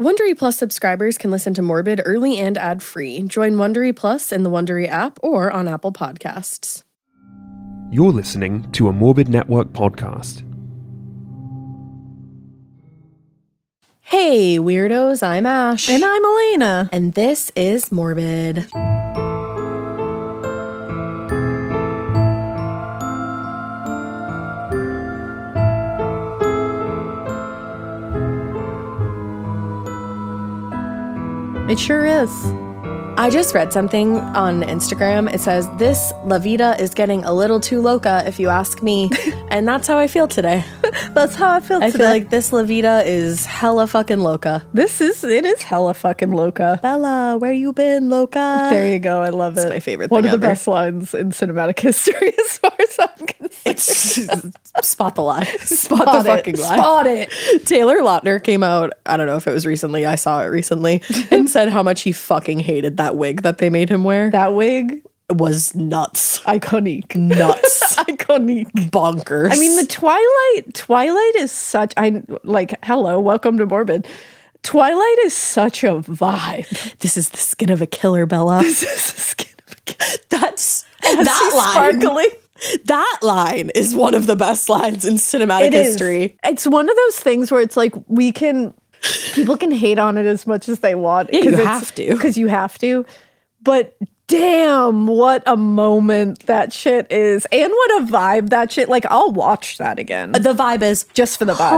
Wondery Plus subscribers can listen to Morbid early and ad-free. Join Wondery Plus in the Wondery app or on Apple Podcasts. You're listening to a Morbid Network podcast. Hey, weirdos, I'm Ash. And I'm Elena. And this is Morbid. It sure is. I just read something on Instagram. It says, this La Vida is getting a little too loca, if you ask me. And that's how I feel today. That's how I feel today. I feel like this La Vida is hella fucking loca. It is hella fucking loca. Bella, where you been, loca? There you go. I love it. It's my favorite One thing of the ever. best lines in cinematic history as far as I'm concerned. It's spot the lie. Spot the it. fucking lie. Spot it. Taylor Lautner came out, I don't know if it was recently, I saw it recently, and said how much he fucking hated that wig that they made him wear. That wig, was nuts. iconic. Nuts. Iconic. Bonkers. I mean, the Twilight is such, hello, welcome to Morbid. Twilight is such a vibe. this is the skin of a killer, Bella. This is the skin of a cat. That's That that line. sparkling. That line is one of the best lines in cinematic history. It's one of those things where it's like people can hate on it as much as they want. Yeah, you have to. Because you have to. But damn, what a moment that shit is. And what a vibe that shit. Like, I'll watch that again. The vibe is Just for the vibe.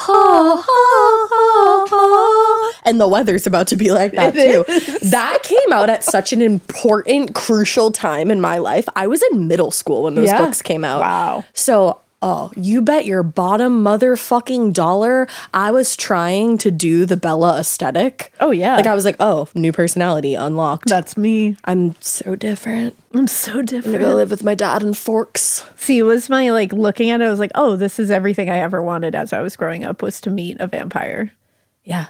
and the weather's about to be like that too. That came out at such an important, crucial time in my life. I was in middle school when those Yeah. books came out. Wow. So, you bet your bottom motherfucking dollar I was trying to do the Bella aesthetic. Oh, yeah. Like, I was like, oh, new personality unlocked. That's me. I'm so different. I'm so I'm gonna different. go live with my dad in Forks. See, it was my, looking at it, I was like, oh, this is everything I ever wanted as I was growing up, was to meet a vampire. Yeah.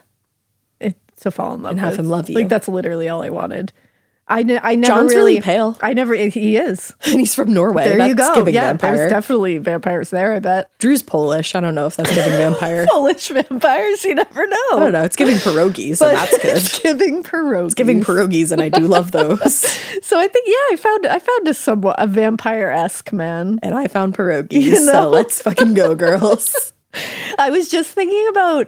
To fall in love And have with. him love you. Like, that's literally all I wanted. I never John's really pale. He is. And he's from Norway. There That's you go. giving Yeah, vampire. there's definitely vampires there, I bet. Drew's Polish. I don't know if that's giving vampire. Polish vampires, you never know. I don't know. It's giving pierogies, and that's good. It's giving pierogies. It's giving pierogies, and I do love those. So I think, I found a vampire-esque man. And I found pierogies, You know? so let's fucking go, girls. I was just thinking about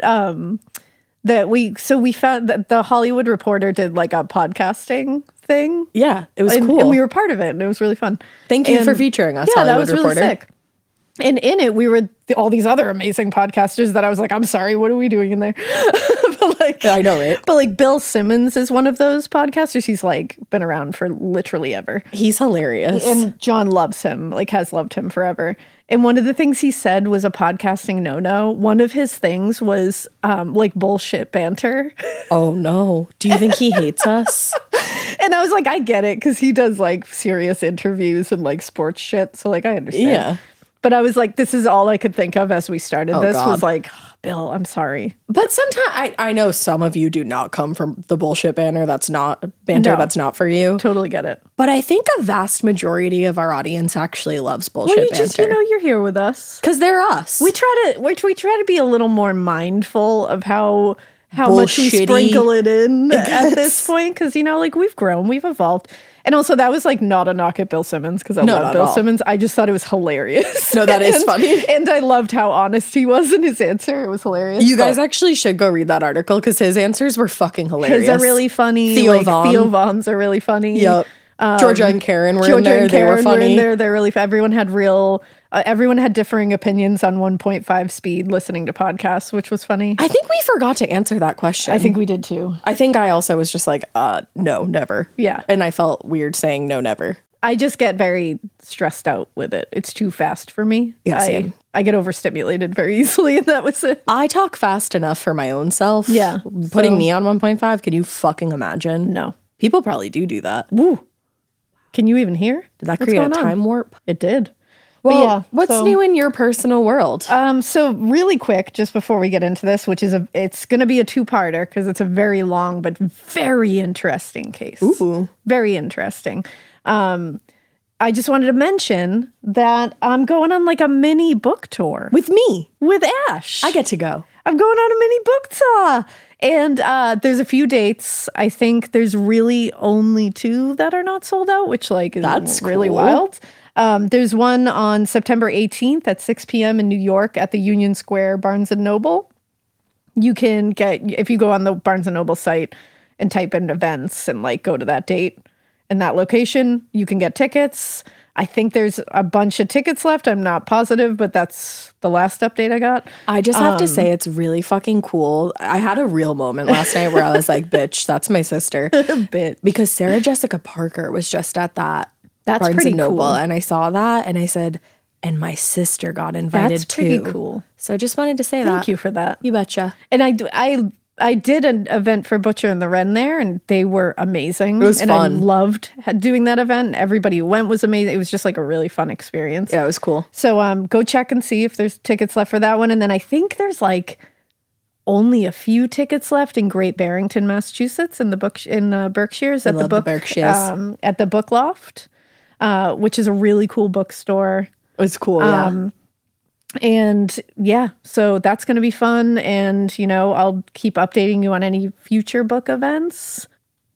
that we found that the Hollywood Reporter did like a podcasting thing. Yeah, it was and, cool. And we were part of it, and it was really fun. Thank you for And- featuring us, Yeah, that Hollywood was Reporter. really sick. And in it, we were all these other amazing podcasters that I was like, I'm sorry, what are we doing in there? but I know, right? But Bill Simmons is one of those podcasters. He's been around for literally ever. He's hilarious. And John loves him, has loved him forever. And one of the things he said was a podcasting no-no. One of his things was bullshit banter. Oh no. Do you think he hates us? And I was like, I get it, because he does serious interviews and sports shit. So I understand. Yeah. But I was like, this is all I could think of as we started this God. was like, Bill, I'm sorry. But sometimes I know some of you do not come from the bullshit that's not No. that's not for you. Totally get it. But I think a vast majority of our audience actually loves bullshit Well, you banter. just, you're here with us. Because they're us. We try to be a little more mindful of how much we Bullshitty sprinkle it in at gets. this point, because we've grown, we've evolved. And also, that was not a knock at Bill Simmons, because I No, love not at Bill all. Simmons. I just thought it was hilarious. No, that is And- funny. And I loved how honest he was in his answer. It was hilarious. You guys actually should go read that article, because his answers were fucking hilarious. His are really funny. Theo Von. Theo Von's are really funny. Yep. Georgia and Karen were in Georgia there. and They Karen were funny. in there. They're really. Everyone had differing opinions on 1.5 speed listening to podcasts, which was funny. I think we forgot to answer that question. I think we did too. I think I also was just like, no, never. Yeah. And I felt weird saying no, never. I just get very stressed out with it. It's too fast for me. Yeah, same. I get overstimulated very easily, and that was it. I talk fast enough for my own self. Yeah, Putting so- me on 1.5, can you fucking imagine? No. People probably do that. Woo. Can you even hear? Did that What's create a going on? time warp? It did. Well, yeah, what's so- new in your personal world? So really quick, just before we get into this, it's going to be a two-parter because it's a very long but very interesting case. Ooh. Very interesting. I just wanted to mention that I'm going on a mini book tour With me. with Ash. I get to go. I'm going on a mini book tour. And there's a few dates. I think there's really only 2 that are not sold out, which like is That's really cool. wild. There's one on September 18th at 6 p.m. in New York at the Union Square Barnes and Noble. You can get, if you go on the Barnes and Noble site and type in events and like go to that date and that location, you can get tickets. I think there's a bunch of tickets left. I'm not positive, but that's the last update I got. I just have to say it's really fucking cool. I had a real moment last night where I was like, bitch, that's my sister. Bit. Because Sarah Jessica Parker was just at that That's Barnes pretty and Noble, cool. and I saw that and I said, and my sister got invited That's pretty too. cool. So I just wanted to say that. Thank you for that. You betcha. And I did an event for Butcher and the Wren there, and they were amazing. It was and fun. I loved doing that event. Everybody who went was amazing. It was just like a really fun experience. Yeah, it was cool. So go check and see if there's tickets left for that one. And then I think there's like only a few tickets left in Great Barrington, Massachusetts, in the Berkshires at love the Berkshires. at the Book Loft, which is a really cool bookstore. It was cool, yeah. And yeah, so that's going to be fun. And, you know, I'll keep updating you on any future book events.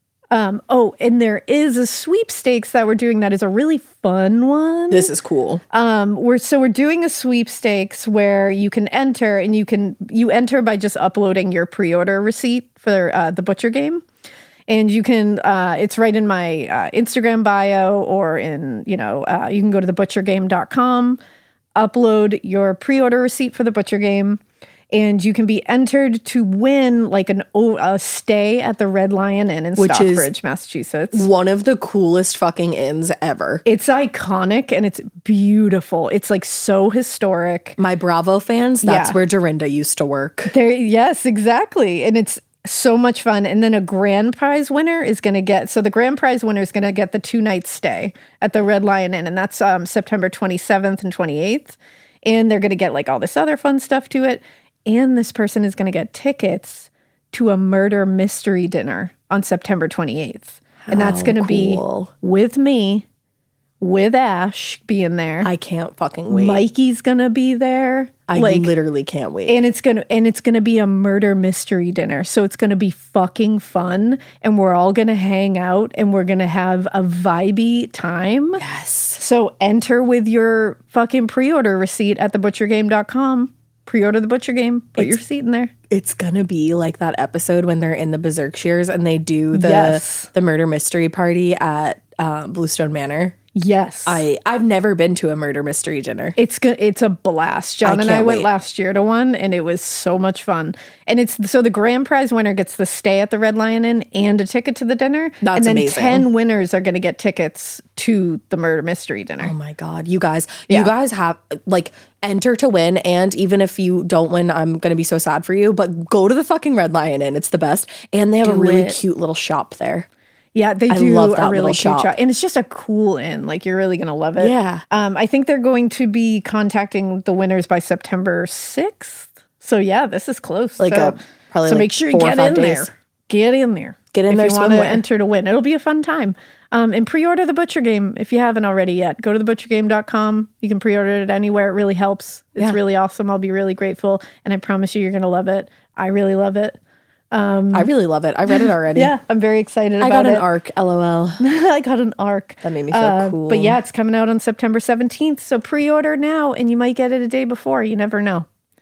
Oh, and there is a sweepstakes that we're doing that is a really fun one. This is cool. We're doing a sweepstakes where you can enter, and you enter by just uploading your pre-order receipt for the Butcher game. And you can, it's right in my Instagram bio, or in, you can go to thebutchergame.com, upload your pre-order receipt for the Butcher game, and you can be entered to win like a stay at the Red Lion Inn in Which is Stockbridge, Massachusetts. One of the coolest fucking inns ever. It's iconic and it's beautiful. It's like so historic. My Bravo fans, that's Yeah. where Dorinda used to work. Yes, exactly. And it's so much fun. And then a grand prize winner is going to get, so the grand prize winner is going to get the 2-night stay at the Red Lion Inn. And that's September 27th and 28th. And they're going to get like all this other fun stuff to it. And this person is going to get tickets to a murder mystery dinner on September 28th. And that's How going to be cool. with me, with Ash being there. I can't fucking wait. Mikey's going to be there. I literally can't wait. And it's gonna be a murder mystery dinner. So it's gonna be fucking fun, and we're all gonna hang out, and we're gonna have a vibey time. Yes. So enter with your fucking pre-order receipt at thebutchergame.com. Pre-order the Butcher Game. Put your receipt in there. It's gonna be like that episode when they're in the Berkshires and they do Yes. the murder mystery party at Bluestone Manor. Yes. I've never been to a murder mystery dinner. It's a blast. John and I can't went wait. last year to one, and it was so much fun. And so the grand prize winner gets the stay at the Red Lion Inn and a ticket to the dinner. That's and then amazing. 10 winners are going to get tickets to the murder mystery dinner. Oh my God, you guys Yeah. have like enter to win. And even if you don't win, I'm going to be so sad for you, but go to the fucking Red Lion Inn. It's the best. And they have a Do really it. cute little shop there. Yeah, they do love a that really little cute shop. shop. And it's just a cool inn. Like, you're really going to love it. Yeah. I think they're going to be contacting the winners by September 6th. So yeah, this is close. Like so, probably so like make sure you 4 or get 5 in days. there. Get in there. Get in if there, you want to swimwear. enter to win. It'll be a fun time. And pre-order the Butcher Game if you haven't already yet. Go to thebutchergame.com. You can pre-order it anywhere. It really helps. It's Yeah. really awesome. I'll be really grateful. And I promise you're going to love it. I really love it. I really love it. I read it already. Yeah, I'm very excited I about got it. an arc, LOL. I got an arc. That made me feel cool. But yeah, it's coming out on September 17th. So pre-order now, and you might get it a day before. You never know.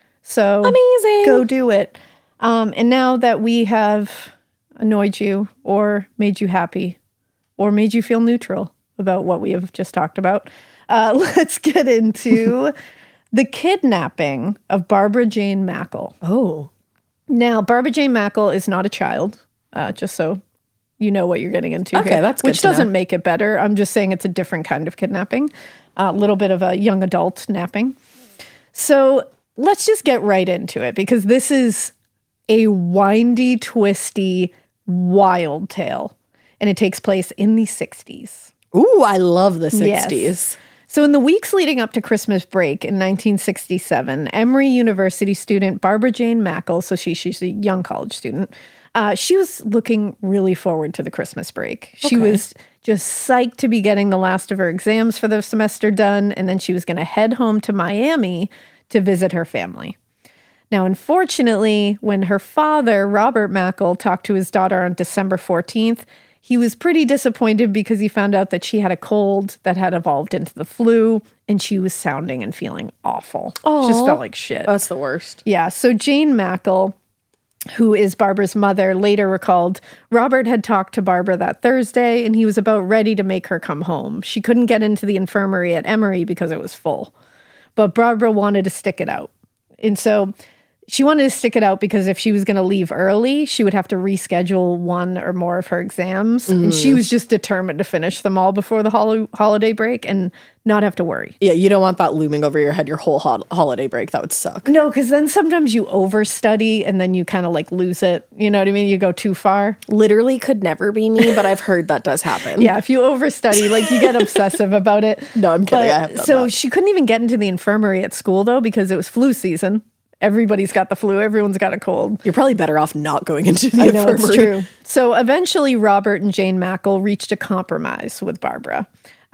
So Amazing. go do it. And now that we have annoyed you, or made you happy, or made you feel neutral about what we have just talked about, let's get into the kidnapping of Barbara Jane Mackle. Oh. Now, Barbara Jane Mackle is not a child, just so you know what you're getting into. Okay, here, that's good which to know. doesn't make it better. I'm just saying it's a different kind of kidnapping, a little bit of a young adult napping. So let's just get right into it, because this is a windy, twisty, wild tale, and it takes place in the 60s. Ooh, I love the 60s. Yes. So in the weeks leading up to Christmas break in 1967, Emory University student Barbara Jane Mackle, so she's a young college student, she was looking really forward to the Christmas break. She was just psyched to be getting the last of her exams for the semester done, and then she was going to head home to Miami to visit her family. Now, unfortunately, when her father, Robert Mackle, talked to his daughter on December 14th, he was pretty disappointed because he found out that she had a cold that had evolved into the flu and she was sounding and feeling awful. Just felt like shit. That's the worst. Yeah. So Jane Mackle, who is Barbara's mother, later recalled Robert had talked to Barbara that Thursday and he was about ready to make her come home. She couldn't get into the infirmary at Emory because it was full, but Barbara wanted to stick it out. And so she wanted to stick it out because if she was going to leave early, she would have to reschedule one or more of her exams. And she was just determined to finish them all before the holiday break and not have to worry. Yeah, you don't want that looming over your head your whole holiday break. That would suck. No, because then sometimes you overstudy and then you kind of like lose it. You know what I mean? You go too far. Literally could never be me, but I've heard that does happen. Yeah, if you overstudy, like you get obsessive about it. No, I'm kidding. I have done So that. she couldn't even get into the infirmary at school though because it was flu season. Everybody's got the flu. Everyone's got a cold. You're probably better off not going into the I know, it's infirmary. true. So eventually, Robert and Jane Mackle reached a compromise with Barbara.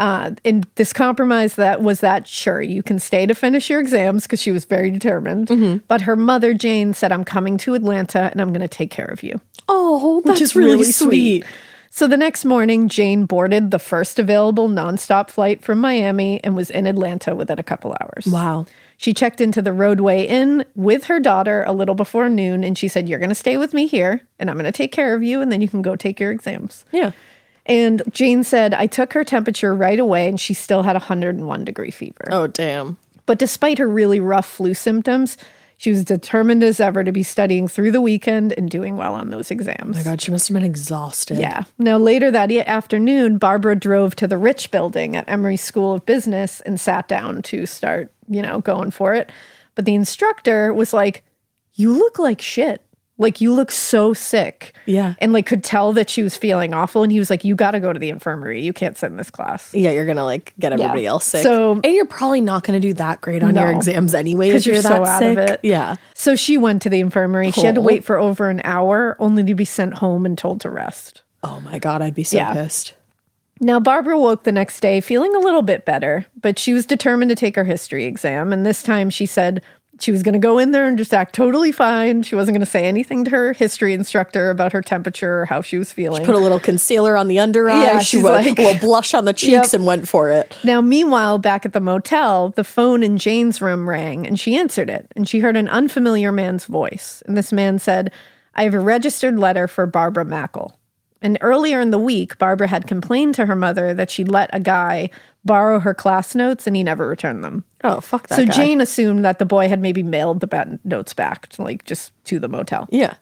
And this compromise that sure, you can stay to finish your exams because she was very determined. But her mother, Jane, said, I'm coming to Atlanta and I'm going to take care of you. Oh, that's Which is really sweet. So the next morning, Jane boarded the first available nonstop flight from Miami and was in Atlanta within a couple hours. Wow. She checked into the Roadway Inn with her daughter a little before noon, and she said, you're going to stay with me here, and I'm going to take care of you, and then you can go take your exams. Yeah. And Jane said, I took her temperature right away, and she still had 101-degree fever. Oh, damn. But despite her really rough flu symptoms, she was determined as ever to be studying through the weekend and doing well on those exams. Oh my God, she must have been exhausted. Yeah. Now, later that afternoon, Barbara drove to the Rich Building at Emory School of Business and sat down to start, going for it. But the instructor was like, you look like shit. Like, you look so sick. Yeah. And, could tell that she was feeling awful. And he was like, you got to go to the infirmary. You can't sit in this class. Yeah, you're going to, get everybody else sick. So- and you're probably not going to do that great on your No. exams anyway if 'Cause you're you're so that out sick. of it. Yeah. So she went to the infirmary. She had to Cool. wait for over an hour only to be sent home and told to rest. Oh my God, I'd be so Yeah. pissed. Now, Barbara woke the next day feeling a little bit better, but she was determined to take her history exam. And this time she said she was going to go in there and just act totally fine. She wasn't going to say anything to her history instructor about her temperature or how she was feeling. Put a little concealer on the under eye. Yeah, she she's put like- a little blush on the cheeks Yep. and went for it. Now, meanwhile, back at the motel, the phone in Jane's room rang and she answered it. And she heard an unfamiliar man's voice. And this man said, I have a registered letter for Barbara Mackle. And earlier in the week, Barbara had complained to her mother that she'd let a guy borrow her class notes and he never returned them. Oh, fuck that So guy. Jane assumed that the boy had maybe mailed the notes back, just to the motel. Yeah.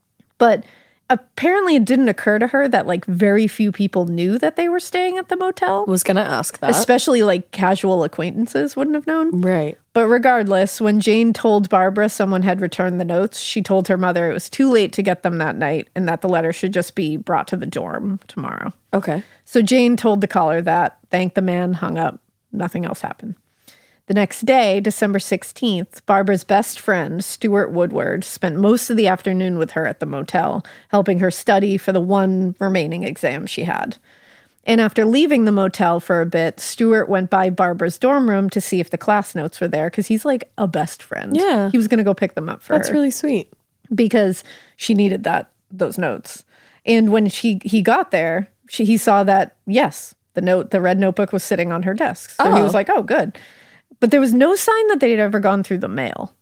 But apparently it didn't occur to her that very few people knew that they were staying at the motel. Was going to ask that. Especially casual acquaintances wouldn't have known. Right. But regardless, when Jane told Barbara someone had returned the notes, she told her mother it was too late to get them that night and that the letter should just be brought to the dorm tomorrow. Okay. So Jane told the caller that, thanked the man, hung up. Nothing else happened. The next day, December 16th, Barbara's best friend, Stuart Woodward, spent most of the afternoon with her at the motel, helping her study for the one remaining exam she had. And after leaving the motel for a bit, Stuart went by Barbara's dorm room to see if the class notes were there because he's like a best friend. Yeah. He was going to go pick them up for That's her really sweet. because she needed those notes. And when he got there, he saw that, yes, the red notebook was sitting on her desk. So he was like, oh, good. But there was no sign that they'd ever gone through the mail.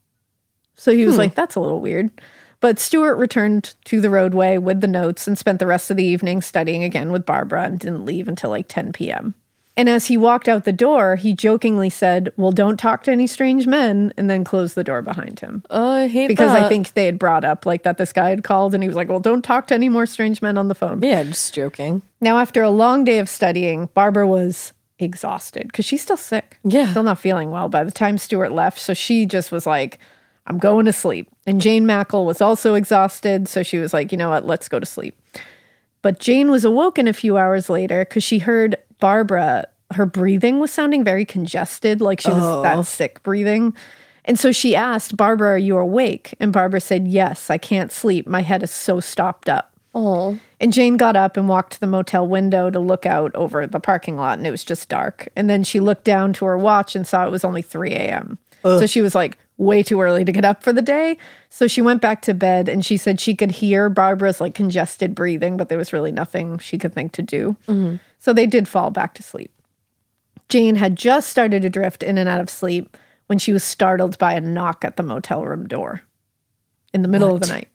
So he was like, that's a little weird. But Stuart returned to the Roadway with the notes and spent the rest of the evening studying again with Barbara and didn't leave until 10 p.m. And as he walked out the door, he jokingly said, well, don't talk to any strange men, and then closed the door behind him. Oh, I hate Because that. I think they had brought up that this guy had called and he was like, well, don't talk to any more strange men on the phone. Yeah, just joking. Now, after a long day of studying, Barbara was exhausted because she's still sick. Yeah. Still not feeling well by the time Stuart left. So she just was like, I'm going to sleep. And Jane Mackle was also exhausted. So she was like, you know what, let's go to sleep. But Jane was awoken a few hours later because she heard Barbara, her breathing was sounding very congested, like she was that sick breathing. And so she asked, Barbara, are you awake? And Barbara said, yes, I can't sleep. My head is so stopped up. Oh. And Jane got up and walked to the motel window to look out over the parking lot, and it was just dark. And then she looked down to her watch and saw it was only 3 a.m. So she was like, way too early to get up for the day. So she went back to bed and she said she could hear Barbara's like congested breathing, but there was really nothing she could think to do. So they did fall back to sleep. Jane had just started to drift in and out of sleep when she was startled by a knock at the motel room door in the middle of the night.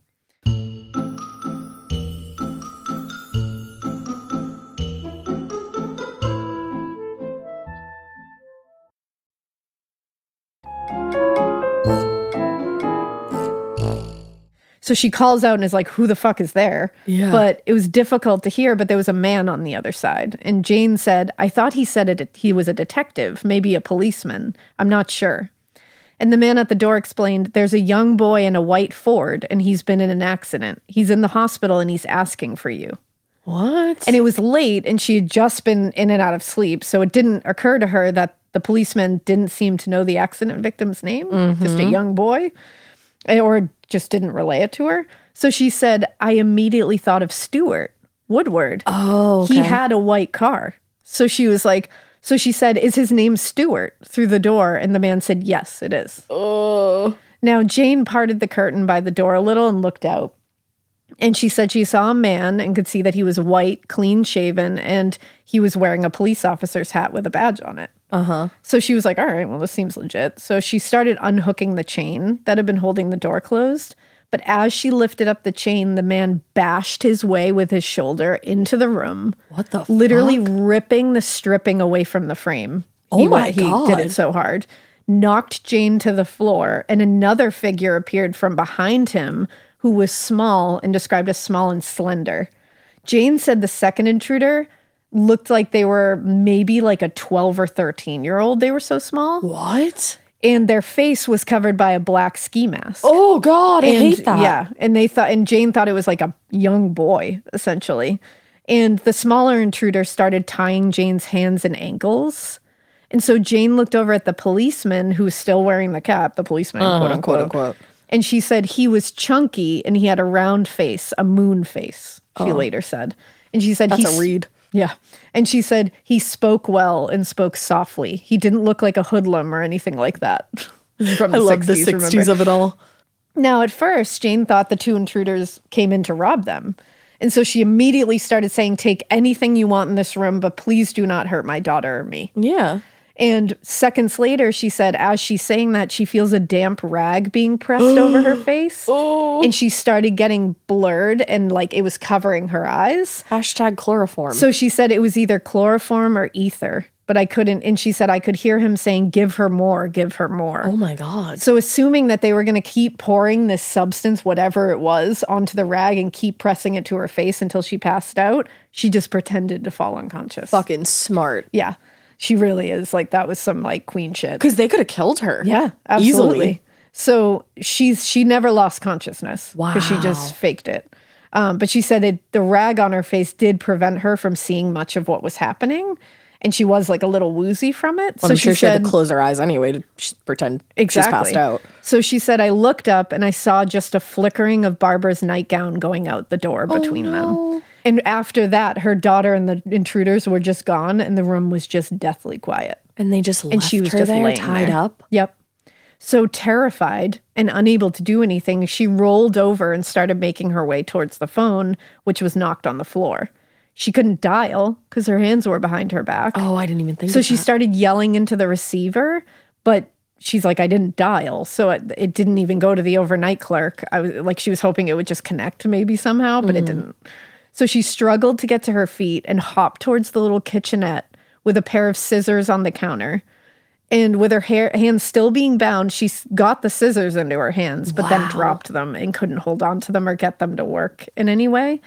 So she calls out and is like, who the fuck is there? Yeah. But it was difficult to hear, but there was a man on the other side. And Jane said, I thought he said he was a detective, maybe a policeman. I'm not sure. And the man at the door explained, there's a young boy in a white Ford and he's been in an accident. He's in the hospital and he's asking for you. What? And it was late and she had just been in and out of sleep. So it didn't occur to her that the policeman didn't seem to know the accident victim's name, just a young boy, or just didn't relay it to her. So she said, I immediately thought of Stuart Woodward. Oh, okay. He had a white car. So she was like, so she said, is his name Stuart, through the door? And the man said, yes, it is. Oh. Now, Jane parted the curtain by the door a little and looked out. And she said she saw a man and could see that he was white, clean shaven, and he was wearing a police officer's hat with a badge on it. So she was like, all right, well, this seems legit. So she started unhooking the chain that had been holding the door closed. But as she lifted up the chain, the man bashed his way with his shoulder into the room. What the literally fuck? ripping the stripping away from the frame. Oh my He God. did it so hard. Knocked Jane to the floor, and another figure appeared from behind him who was small and described as small and slender. Jane said the second intruder looked like they were maybe like a 12 or 13-year-old. They were so small. What? And their face was covered by a black ski mask. Oh God, I hate that. Yeah. And Jane thought it was like a young boy, essentially. And the smaller intruder started tying Jane's hands and ankles. And so Jane looked over at the policeman who was still wearing the cap, the policeman, quote unquote. And she said he was chunky and he had a round face, a moon face, she later said. And she said That's a read. Yeah. And she said he spoke well and spoke softly. He didn't look like a hoodlum or anything like that. From the I love the 60s, 60s remember? of it all. Now, at first, Jane thought the two intruders came in to rob them. And so she immediately started saying, take anything you want in this room, but please do not hurt my daughter or me. Yeah. And seconds later, she said, as she's saying that, she feels a damp rag being pressed over her face. Oh. And she started getting blurred and like it was covering her eyes. Hashtag chloroform. So she said it was either chloroform or ether, but I couldn't. And she said, I could hear him saying, give her more, give her more. Oh my God. So assuming that they were going to keep pouring this substance, whatever it was, onto the rag and keep pressing it to her face until she passed out, she just pretended to fall unconscious. Fucking smart. Yeah. She really is. Like, that was some, like, queen shit. Because they could have killed her. Yeah, absolutely. Easily. So she never lost consciousness. Because she just Wow. faked it. But she said the rag on her face did prevent her from seeing much of what was happening. And she was, like, a little woozy from it. I'm sure she had to close her eyes anyway to pretend Exactly. she's passed out. So she said, I looked up and I saw just a flickering of Barbara's nightgown going out the door between them. And after that, her daughter and the intruders were just gone and the room was just deathly quiet. And they just left she was her just there laying tied there. up. Yep. So terrified and unable to do anything, she rolled over and started making her way towards the phone, which was knocked on the floor. She couldn't dial because her hands were behind her back. Oh, I didn't even think So of she that. started yelling into the receiver, but she's like, I didn't dial. So it didn't even go to the overnight clerk. I was like, she was hoping it would just connect maybe somehow, but it didn't. So she struggled to get to her feet and hopped towards the little kitchenette with a pair of scissors on the counter. And with her hands still being bound, she got the scissors into her hands, but then dropped them and couldn't hold on to them or get them to work in any way.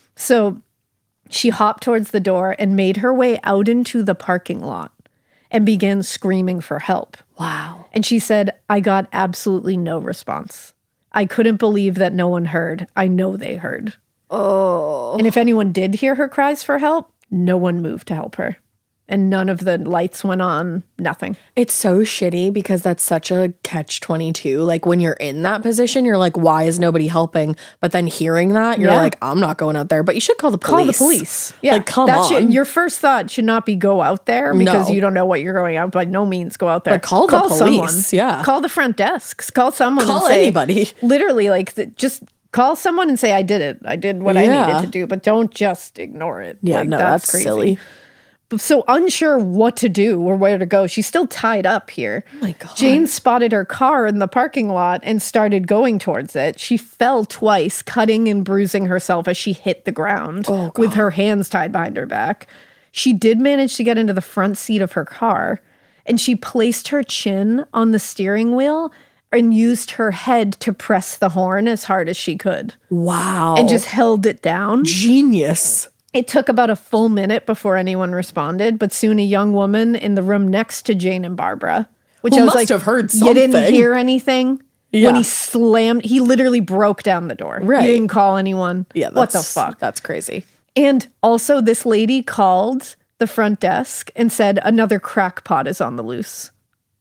So she hopped towards the door and made her way out into the parking lot and began screaming for help. Wow. And she said, I got absolutely no response. I couldn't believe that no one heard. I know they heard. Oh. And if anyone did hear her cries for help, no one moved to help her. and none of the lights went on, nothing. It's so shitty because that's such a catch-22. Like when you're in that position, you're like, why is nobody helping? But then hearing that, you're Yeah. like, I'm not going out there. But you should call the police. Call the police. Yeah, Like, come on. Your first thought should not be go out there because No. you don't know what you're going out. By no means go out there. But call the someone. police, yeah. Call the front desks. Call someone. Call and say, anybody. Literally, like just call someone and say, I did it. I did what I Yeah. needed to do. But don't just ignore it. Yeah, Like, no, that's crazy. silly. So unsure what to do or where to go, she's still tied up here. Oh my God. Jane spotted her car in the parking lot and started going towards it. She fell twice, cutting and bruising herself as she hit the ground with her hands tied behind her back. She did manage to get into the front seat of her car, and she placed her chin on the steering wheel and used her head to press the horn as hard as she could Wow. and just held it down. genius. It took about a full minute before anyone responded, but soon a young woman in the room next to Jane and Barbara, which Who I was must like, have heard you didn't something." hear anything? Yeah. When he literally broke down the door. Right. He didn't call anyone. Yeah, What the that's- fuck? That's crazy. And also this lady called the front desk and said another crackpot is on the loose.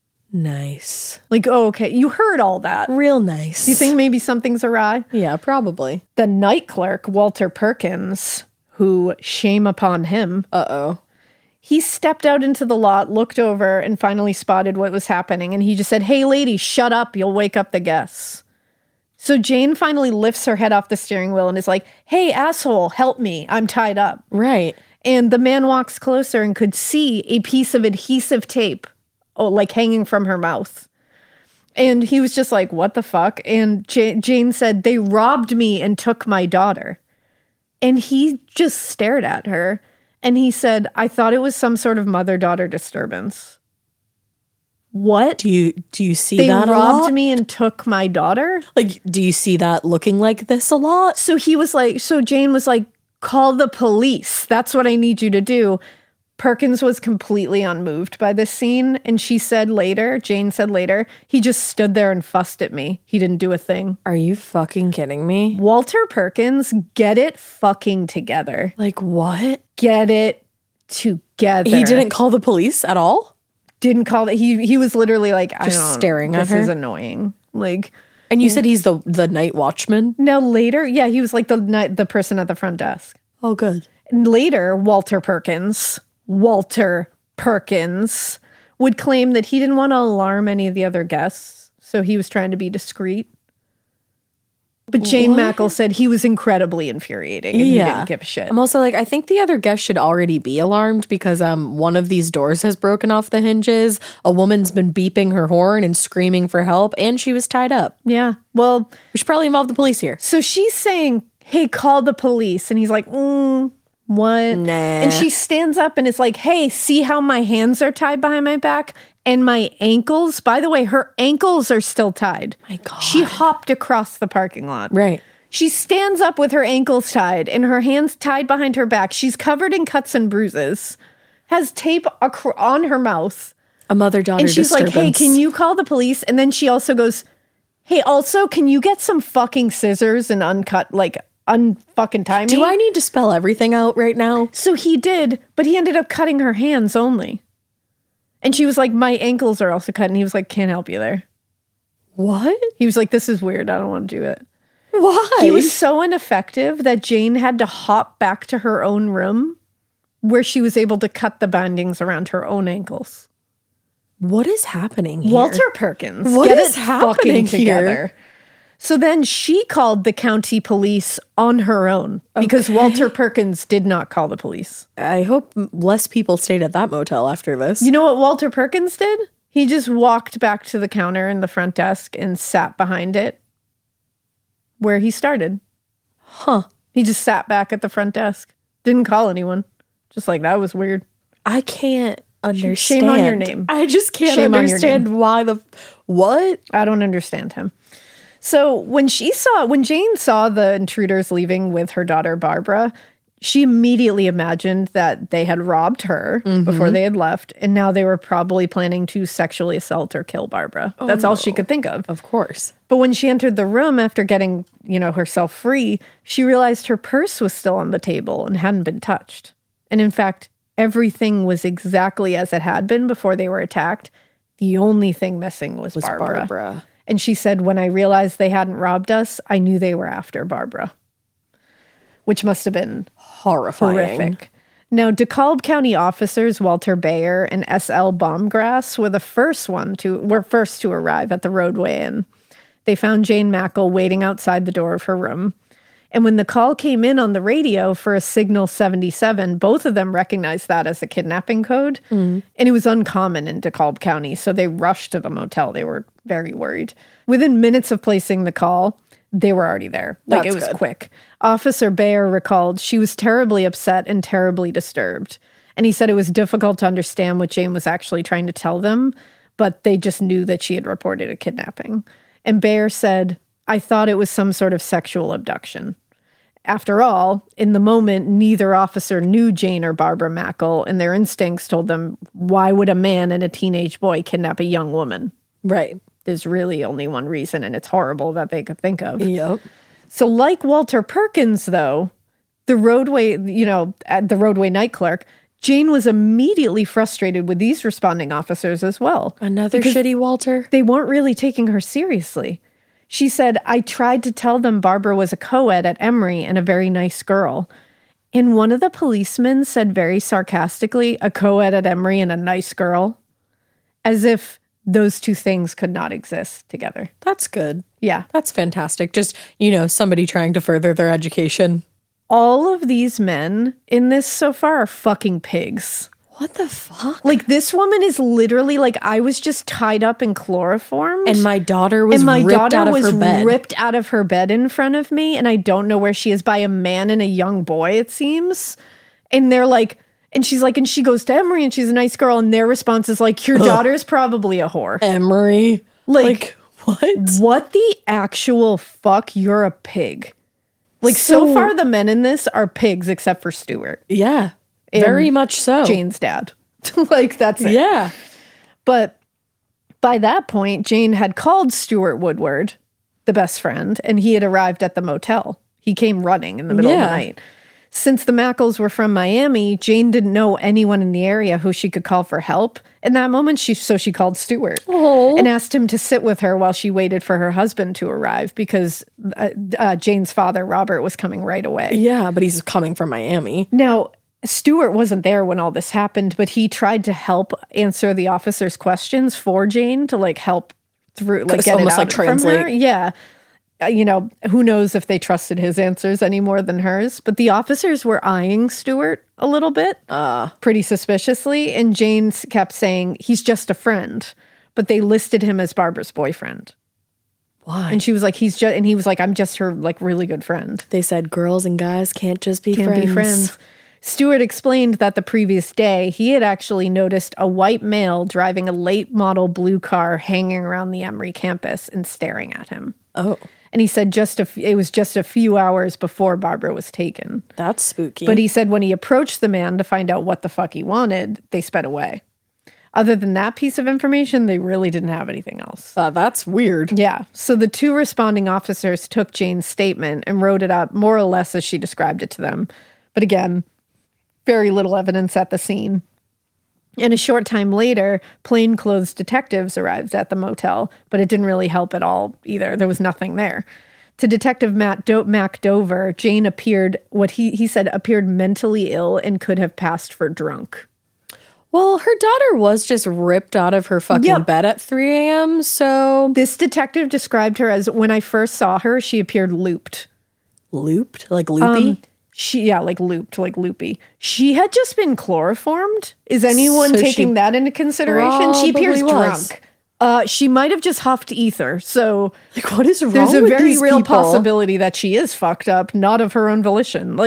Nice. Like, oh, okay, you heard all that. Real nice. Do you think maybe something's awry? Yeah, probably. The night clerk, Walter Perkins, who, shame upon him, Uh-oh. he stepped out into the lot, looked over, and finally spotted what was happening. And he just said, "Hey, lady, shut up. You'll wake up the guests." So Jane finally lifts her head off the steering wheel and is like, "Hey, asshole, help me. I'm tied up." Right. And the man walks closer and could see a piece of adhesive tape, like hanging from her mouth. And he was just like, "What the fuck?" And Jane said, "They robbed me and took my daughter." And he just stared at her and he said, "I thought it was some sort of mother-daughter disturbance." What? Do you see They that a robbed lot? me and took my daughter? Like, do you see that looking like this a lot? So Jane was like, "Call the police. That's what I need you to do." Perkins was completely unmoved by this scene. And Jane said later, "He just stood there and fussed at me. He didn't do a thing." Are you fucking kidding me? Walter Perkins, get it fucking together. Like, what? Get it together. He didn't call the police at all? Didn't call it. He was literally like, Just staring at This her? is annoying. Like, And you said he's the night watchman? now later, yeah, he was like the person at the front desk. Oh, good. And later, Walter Perkins would claim that he didn't want to alarm any of the other guests, so he was trying to be discreet. But Jane Mackle said he was incredibly infuriating and he didn't give a shit. I'm also like, I think the other guests should already be alarmed because one of these doors has broken off the hinges. A woman's been beeping her horn and screaming for help, and she was tied up. Yeah. Well, We should probably involve the police here. so she's saying, "Hey, call the police." And he's like, what? Nah. And she stands up and is like, "Hey, see how my hands are tied behind my back? And my ankles?" By the way, her ankles are still tied. My God. She hopped across the parking lot. Right. She stands up with her ankles tied and her hands tied behind her back. She's covered in cuts and bruises, has tape on her mouth. A mother-daughter And she's like, "Hey, disturbance. can you call the police?" And then she also goes, "Hey, also, can you get some fucking scissors and unfucking tie me?" Do I need to spell everything out right now? So he did, but he ended up cutting her hands only. And she was like, "My ankles are also cut." And he was like, "Can't help you there." What? He was like, "This is weird. I don't want to do it." Why? He was so ineffective that Jane had to hop back to her own room where she was able to cut the bindings around her own ankles. What is happening here? Walter Perkins. What get is it happening fucking here? together. So then she called the county police on her own because Walter Perkins did not call the police. I hope less people stayed at that motel after this. You know what Walter Perkins did? He just walked back to the counter in the front desk and sat behind it where he started. Huh. He just sat back at the front desk. Didn't call anyone. Just like, that was weird. I can't understand. Shame on your name. I just can't Shame on your understand why what? I don't understand him. So when Jane saw the intruders leaving with her daughter Barbara, she immediately imagined that they had robbed her before they had left, and now they were probably planning to sexually assault or kill Barbara. That's all she could think of. Of course. But when she entered the room after getting, herself free, she realized her purse was still on the table and hadn't been touched. And in fact, Everything was exactly as it had been before they were attacked. The only thing missing was Barbara. And she said, when I realized they hadn't robbed us, I knew they were after Barbara. Which must have been Horrifying. horrific. Now, DeKalb County officers Walter Bayer and S.L. Baumgrass were first to arrive at the Roadway Inn. They found Jane Mackle waiting outside the door of her room. And when the call came in on the radio for a Signal 77, both of them recognized that as a kidnapping code. And it was uncommon in DeKalb County, so they rushed to the motel. They were very worried. Within minutes of placing the call, they were already there. Like, That's it was good. quick. Officer Bayer recalled she was terribly upset and terribly disturbed. And he said it was difficult to understand what Jane was actually trying to tell them, but they just knew that she had reported a kidnapping. And Bayer said, I thought it was some sort of sexual abduction. After all, in the moment, neither officer knew Jane or Barbara Mackle, and their instincts told them, why would a man and a teenage boy kidnap a young woman? Right. There's really only one reason, and it's horrible that they could think of. Yep. So like Walter Perkins, though, the Roadway, at the Roadway night clerk, Jane was immediately frustrated with these responding officers as well. Another shitty Walter. They weren't really taking her seriously. She said, I tried to tell them Barbara was a co-ed at Emory and a very nice girl. And one of the policemen said very sarcastically, a co-ed at Emory and a nice girl, as if those two things could not exist together. That's good. Yeah. That's fantastic. Just, somebody trying to further their education. All of these men in this so far are fucking pigs. What the fuck? Like, this woman is literally like, I was just tied up and chloroformed. And my daughter was ripped out of her bed. Ripped out of her bed in front of me, and I don't know where she is, by a man and a young boy, it seems. And they're like, and she's like, and she goes to Emory and she's a nice girl, and their response is like, your daughter's probably a whore. Emory. Like, what? What the actual fuck? You're a pig. Like, so far the men in this are pigs except for Stuart. Yeah. And Very much so. Jane's dad. Like, that's it. Yeah. But by that point, Jane had called Stuart Woodward, the best friend, and he had arrived at the motel. He came running in the middle of the night. Since the Mackles were from Miami, Jane didn't know anyone in the area who she could call for help. In that moment, she called Stuart and asked him to sit with her while she waited for her husband to arrive, because Jane's father, Robert, was coming right away. Yeah, but he's coming from Miami. Now, Stuart wasn't there when all this happened, but he tried to help answer the officer's questions for Jane to help through, get it almost out translate. from her. Yeah. Who knows if they trusted his answers any more than hers, but the officers were eyeing Stuart a little bit, pretty suspiciously. And Jane kept saying, he's just a friend, but they listed him as Barbara's boyfriend. Why? And she was like, and he was like, I'm just her really good friend. They said girls and guys can't just be friends. Stuart explained that the previous day, he had actually noticed a white male driving a late model blue car hanging around the Emory campus and staring at him. Oh. And he said it was just a few hours before Barbara was taken. That's spooky. But he said when he approached the man to find out what the fuck he wanted, they sped away. Other than that piece of information, they really didn't have anything else. That's weird. Yeah. So the two responding officers took Jane's statement and wrote it up more or less as she described it to them. But again, very little evidence at the scene. And a short time later, plainclothes detectives arrived at the motel, but it didn't really help at all either. There was nothing there. To Detective Mac Dover, Jane appeared, what he said, appeared mentally ill and could have passed for drunk. Well, her daughter was just ripped out of her fucking bed at 3 a.m., so... This detective described her as, when I first saw her, she appeared looped. Looped? Like loopy? Looped, like loopy. She had just been chloroformed. Is anyone taking that into consideration? She appears drunk. She might have just huffed ether. So, what is wrong there's a with very these real people? Possibility that she is fucked up, not of her own volition.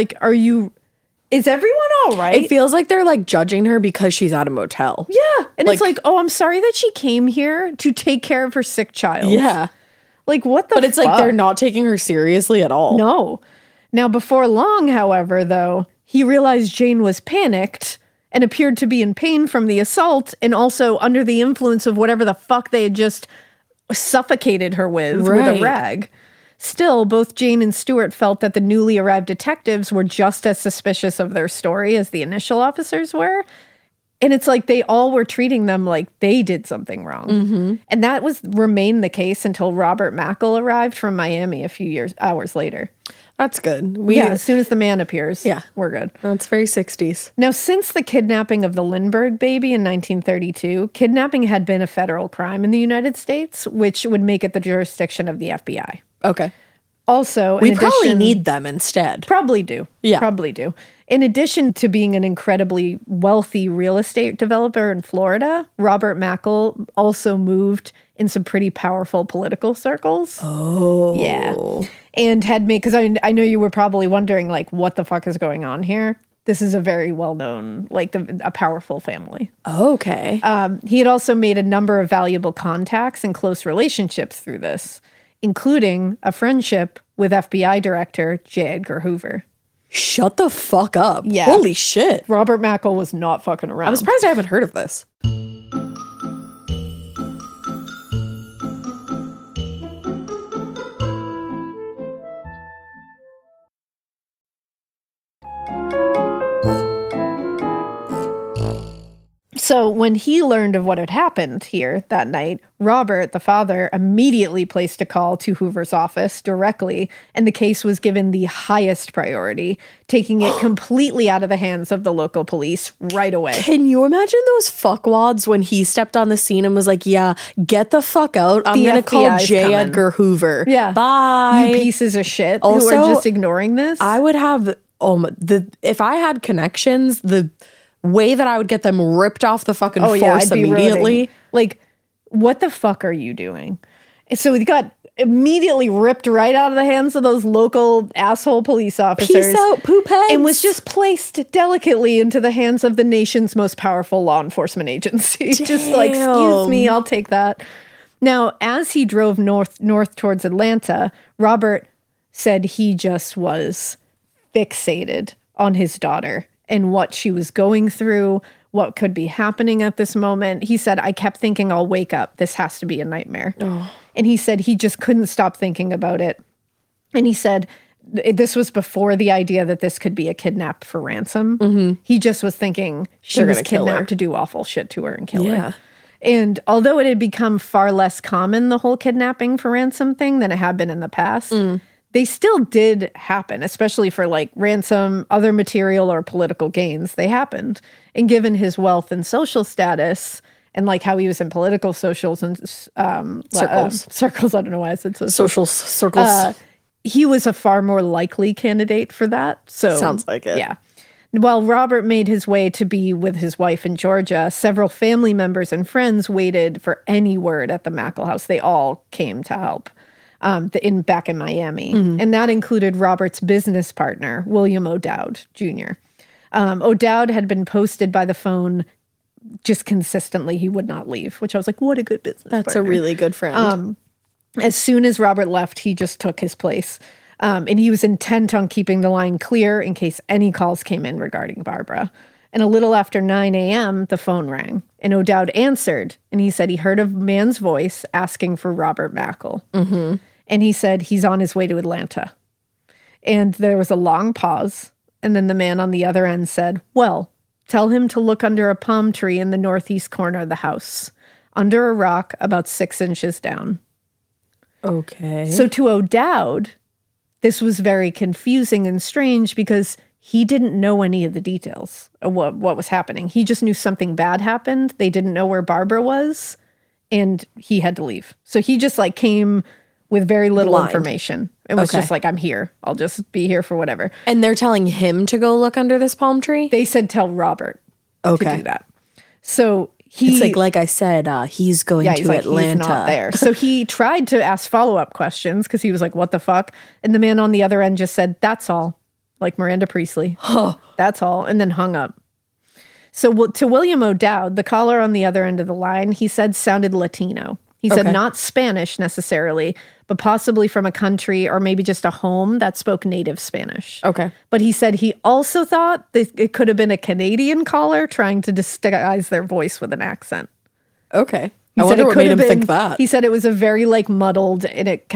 Is everyone all right? It feels like they're judging her because she's at a motel. Yeah. And it's I'm sorry that she came here to take care of her sick child. Yeah. What the But it's fuck? they're not taking her seriously at all. No. Now, before long, however, though, he realized Jane was panicked and appeared to be in pain from the assault and also under the influence of whatever the fuck they had just suffocated her with a rag. Still, both Jane and Stuart felt that the newly arrived detectives were just as suspicious of their story as the initial officers were. And it's like they all were treating them like they did something wrong. And that remained the case until Robert Mackle arrived from Miami a few hours later. That's good. As soon as the man appears, we're good. That's very 60s. Now, since the kidnapping of the Lindbergh baby in 1932, kidnapping had been a federal crime in the United States, which would make it the jurisdiction of the FBI. Okay. Also, We probably need them instead. Probably do. Yeah. Probably do. In addition to being an incredibly wealthy real estate developer in Florida, Robert Mackle also moved in some pretty powerful political circles. Oh. Yeah. And had made, because I know you were probably wondering, like, what the fuck is going on here? This is a very well-known, like, a powerful family. Okay. He had also made a number of valuable contacts and close relationships through this, including a friendship with FBI Director J. Edgar Hoover. Shut the fuck up. Yeah. Holy shit. Robert Mackle was not fucking around. I'm surprised I haven't heard of this. So when he learned of what had happened here that night, Robert, the father, immediately placed a call to Hoover's office directly, and the case was given the highest priority, taking it completely out of the hands of the local police right away. Can you imagine those fuckwads when he stepped on the scene and was like, yeah, get the fuck out. I'm going to call FBI's J. coming." Edgar Hoover. Yeah. Bye. You pieces of shit who Also, are just ignoring this. I would have, if I had connections, the way that I would get them ripped off the fucking force I'd be immediately. rooting. Like, what the fuck are you doing? And so he got immediately ripped right out of the hands of those local asshole police officers. Peace out, poop heads. And was just placed delicately into the hands of the nation's most powerful law enforcement agency. Just like, excuse me, I'll take that. Now, as he drove north towards Atlanta, Robert said he just was fixated on his daughter and what she was going through, what could be happening at this moment. He said, I kept thinking, I'll wake up. This has to be a nightmare. Oh. And he said he just couldn't stop thinking about it. And he said this was before the idea that this could be a kidnap for ransom. He just was thinking she They're was gonna kill her. kidnapped to do awful shit to her and kill Yeah. her. And although it had become far less common, the whole kidnapping for ransom thing, than it had been in the past, they still did happen, especially for like ransom, other material or political gains. They happened. And given his wealth and social status and like how he was in political socials and circles, I don't know why I said Social circles. he was a far more likely candidate for that. So Sounds like it. Yeah. While Robert made his way to be with his wife in Georgia, several family members and friends waited for any word at the Mackle house. They all came to help back in Miami. And that included Robert's business partner, William O'Dowd Jr. O'Dowd had been posted by the phone just consistently. He would not leave, which I was like, what a good business That's partner. a really good friend. As soon as Robert left, he just took his place. And he was intent on keeping the line clear in case any calls came in regarding Barbara. And a little after 9 a.m., the phone rang, and O'Dowd answered, and he said he heard a man's voice asking for Robert Mackle. And he said he's on his way to Atlanta. And there was a long pause, and then the man on the other end said, well, tell him to look under a palm tree in the northeast corner of the house, under a rock about 6 inches down. Okay. So to O'Dowd, this was very confusing and strange because he didn't know any of the details of what was happening. He just knew something bad happened. They didn't know where Barbara was, and he had to leave. So he just like came with very little Blind. information. It was Okay. just like, I'm here. I'll just be here for whatever. And they're telling him to go look under this palm tree? They said tell Robert to Okay. do that. So he It's like I said, he's going yeah, to he's like, Atlanta. he's not there. So he tried to ask follow-up questions because he was like, what the fuck? And the man on the other end just said, that's all. Like Miranda Priestley. That's all. And then hung up. So to William O'Dowd, the caller on the other end of the line, he said sounded Latino. He said Okay. not Spanish necessarily, but possibly from a country or maybe just a home that spoke native Spanish. Okay. But he said he also thought that it could have been a Canadian caller trying to disguise their voice with an accent. Okay. He I said wonder it what could made have him think been- that. He said it was a very like muddled and it kept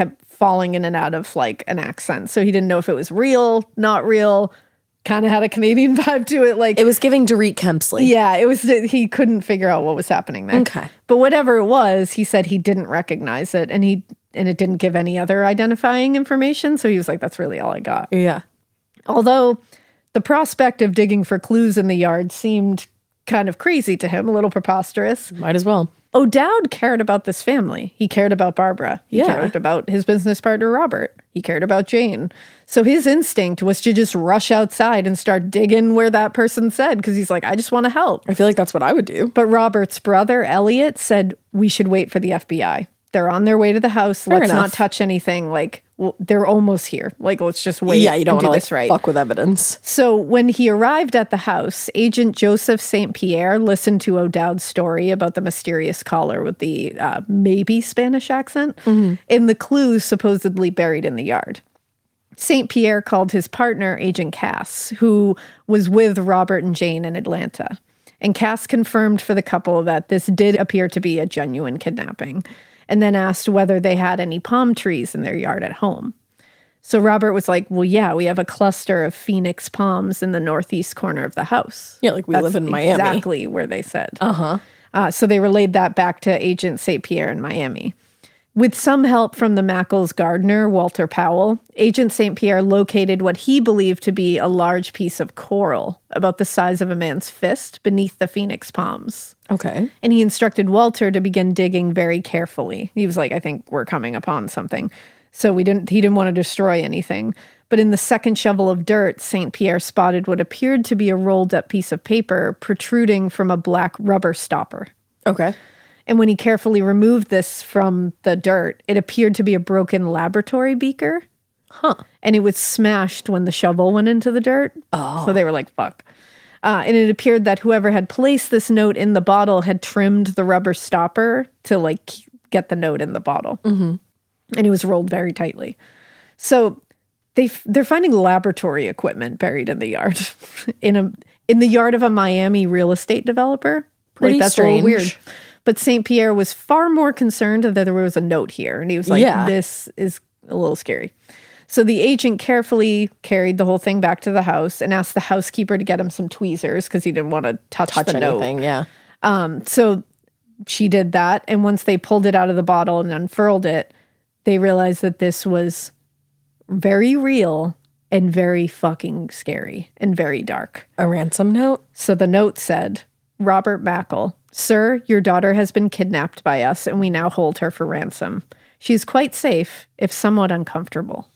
falling in and out of like an accent. So he didn't know if it was real, not real, kind of had a Canadian vibe to it. Like It was giving Dorit Kempsley. yeah, it was, he couldn't figure out what was happening there. Okay. But whatever it was, he said he didn't recognize it, and it didn't give any other identifying information. So he was like, that's really all I got. Yeah. Although the prospect of digging for clues in the yard seemed kind of crazy to him, a little preposterous. Might as well. O'Dowd cared about this family. He cared about Barbara. He Yeah. cared about his business partner, Robert. He cared about Jane. So his instinct was to just rush outside and start digging where that person said, because he's like, I just want to help. I feel like that's what I would do. But Robert's brother, Elliot, said, we should wait for the FBI. They're on their way to the house. Let's not enough. touch anything. Like, well, they're almost here. Like, let's just wait. Yeah, you don't and want do to this right. fuck with evidence. So when he arrived at the house, Agent Joseph St. Pierre listened to O'Dowd's story about the mysterious caller with the maybe Spanish accent and the clues supposedly buried in the yard. St. Pierre called his partner, Agent Cass, who was with Robert and Jane in Atlanta. And Cass confirmed for the couple that this did appear to be a genuine kidnapping, and then asked whether they had any palm trees in their yard at home. So Robert was like, well, yeah, we have a cluster of phoenix palms in the northeast corner of the house. Yeah, like we live in Miami. Exactly where they said. Uh-huh. So they relayed that back to Agent St. Pierre in Miami. With some help from the Mackles gardener, Walter Powell, Agent St. Pierre located what he believed to be a large piece of coral about the size of a man's fist beneath the phoenix palms. Okay. And he instructed Walter to begin digging very carefully. He was like, I think we're coming upon something. So he didn't want to destroy anything. But in the second shovel of dirt, St. Pierre spotted what appeared to be a rolled up piece of paper protruding from a black rubber stopper. Okay. And when he carefully removed this from the dirt, it appeared to be a broken laboratory beaker. Huh. And it was smashed when the shovel went into the dirt. Oh. So they were like, fuck. And it appeared that whoever had placed this note in the bottle had trimmed the rubber stopper to like get the note in the bottle. Mm-hmm. And it was rolled very tightly. So they're finding laboratory equipment buried in the yard, in the yard of a Miami real estate developer. Pretty that's strange. a little weird. But St. Pierre was far more concerned that there was a note here. And he was like, Yeah. This is a little scary. So the agent carefully carried the whole thing back to the house and asked the housekeeper to get him some tweezers because he didn't want to touch the anything, note. yeah. So she did that. And once they pulled it out of the bottle and unfurled it, they realized that this was very real and very fucking scary and very dark. A ransom note? So the note said, Robert Mackle, Sir, your daughter has been kidnapped by us and we now hold her for ransom. She is quite safe, if somewhat uncomfortable.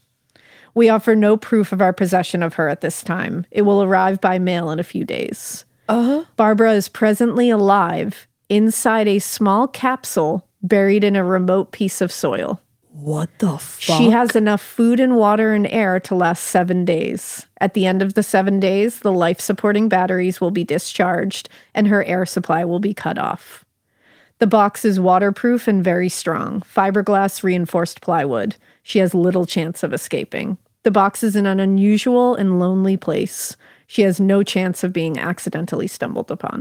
We offer no proof of our possession of her at this time. It will arrive by mail in a few days. Uh-huh. Barbara is presently alive inside a small capsule buried in a remote piece of soil. What the fuck? She has enough food and water and air to last 7 days. At the end of the 7 days, the life-supporting batteries will be discharged and her air supply will be cut off. The box is waterproof and very strong, fiberglass reinforced plywood. She has little chance of escaping. The box is in an unusual and lonely place. She has no chance of being accidentally stumbled upon.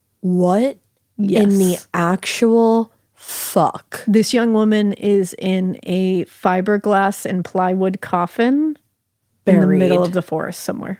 What Yes. in the actual fuck? This young woman is in a fiberglass and plywood coffin in the middle Buried. of the forest somewhere.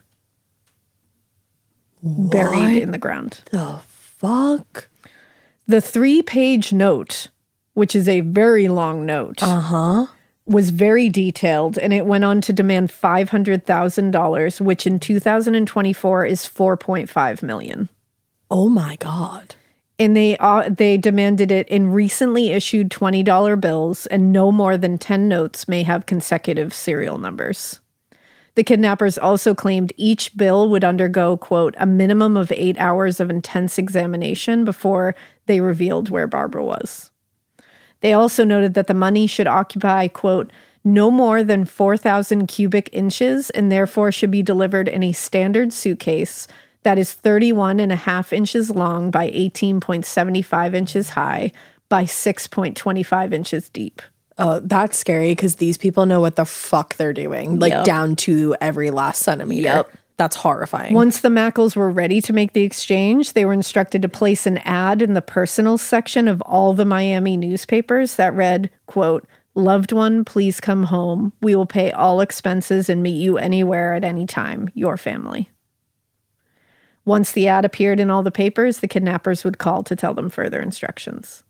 Buried in the ground. The fuck? The 3-page note, which is a very long note, Uh-huh. was very detailed, and it went on to demand $500,000, which in 2024 is $4.5 million. Oh my God. And they demanded it in recently issued $20 bills, and no more than 10 notes may have consecutive serial numbers. The kidnappers also claimed each bill would undergo, quote, a minimum of 8 hours of intense examination before they revealed where Barbara was. They also noted that the money should occupy, quote, no more than 4,000 cubic inches and therefore should be delivered in a standard suitcase that is 31.5 inches long by 18.75 inches high by 6.25 inches deep. That's scary because these people know what the fuck they're doing, like Yep. down to every last centimeter. Yep. That's horrifying. Once the Mackles were ready to make the exchange, they were instructed to place an ad in the personal section of all the Miami newspapers that read, quote, Loved one, please come home. We will pay all expenses and meet you anywhere at any time. Your family. Once the ad appeared in all the papers, the kidnappers would call to tell them further instructions.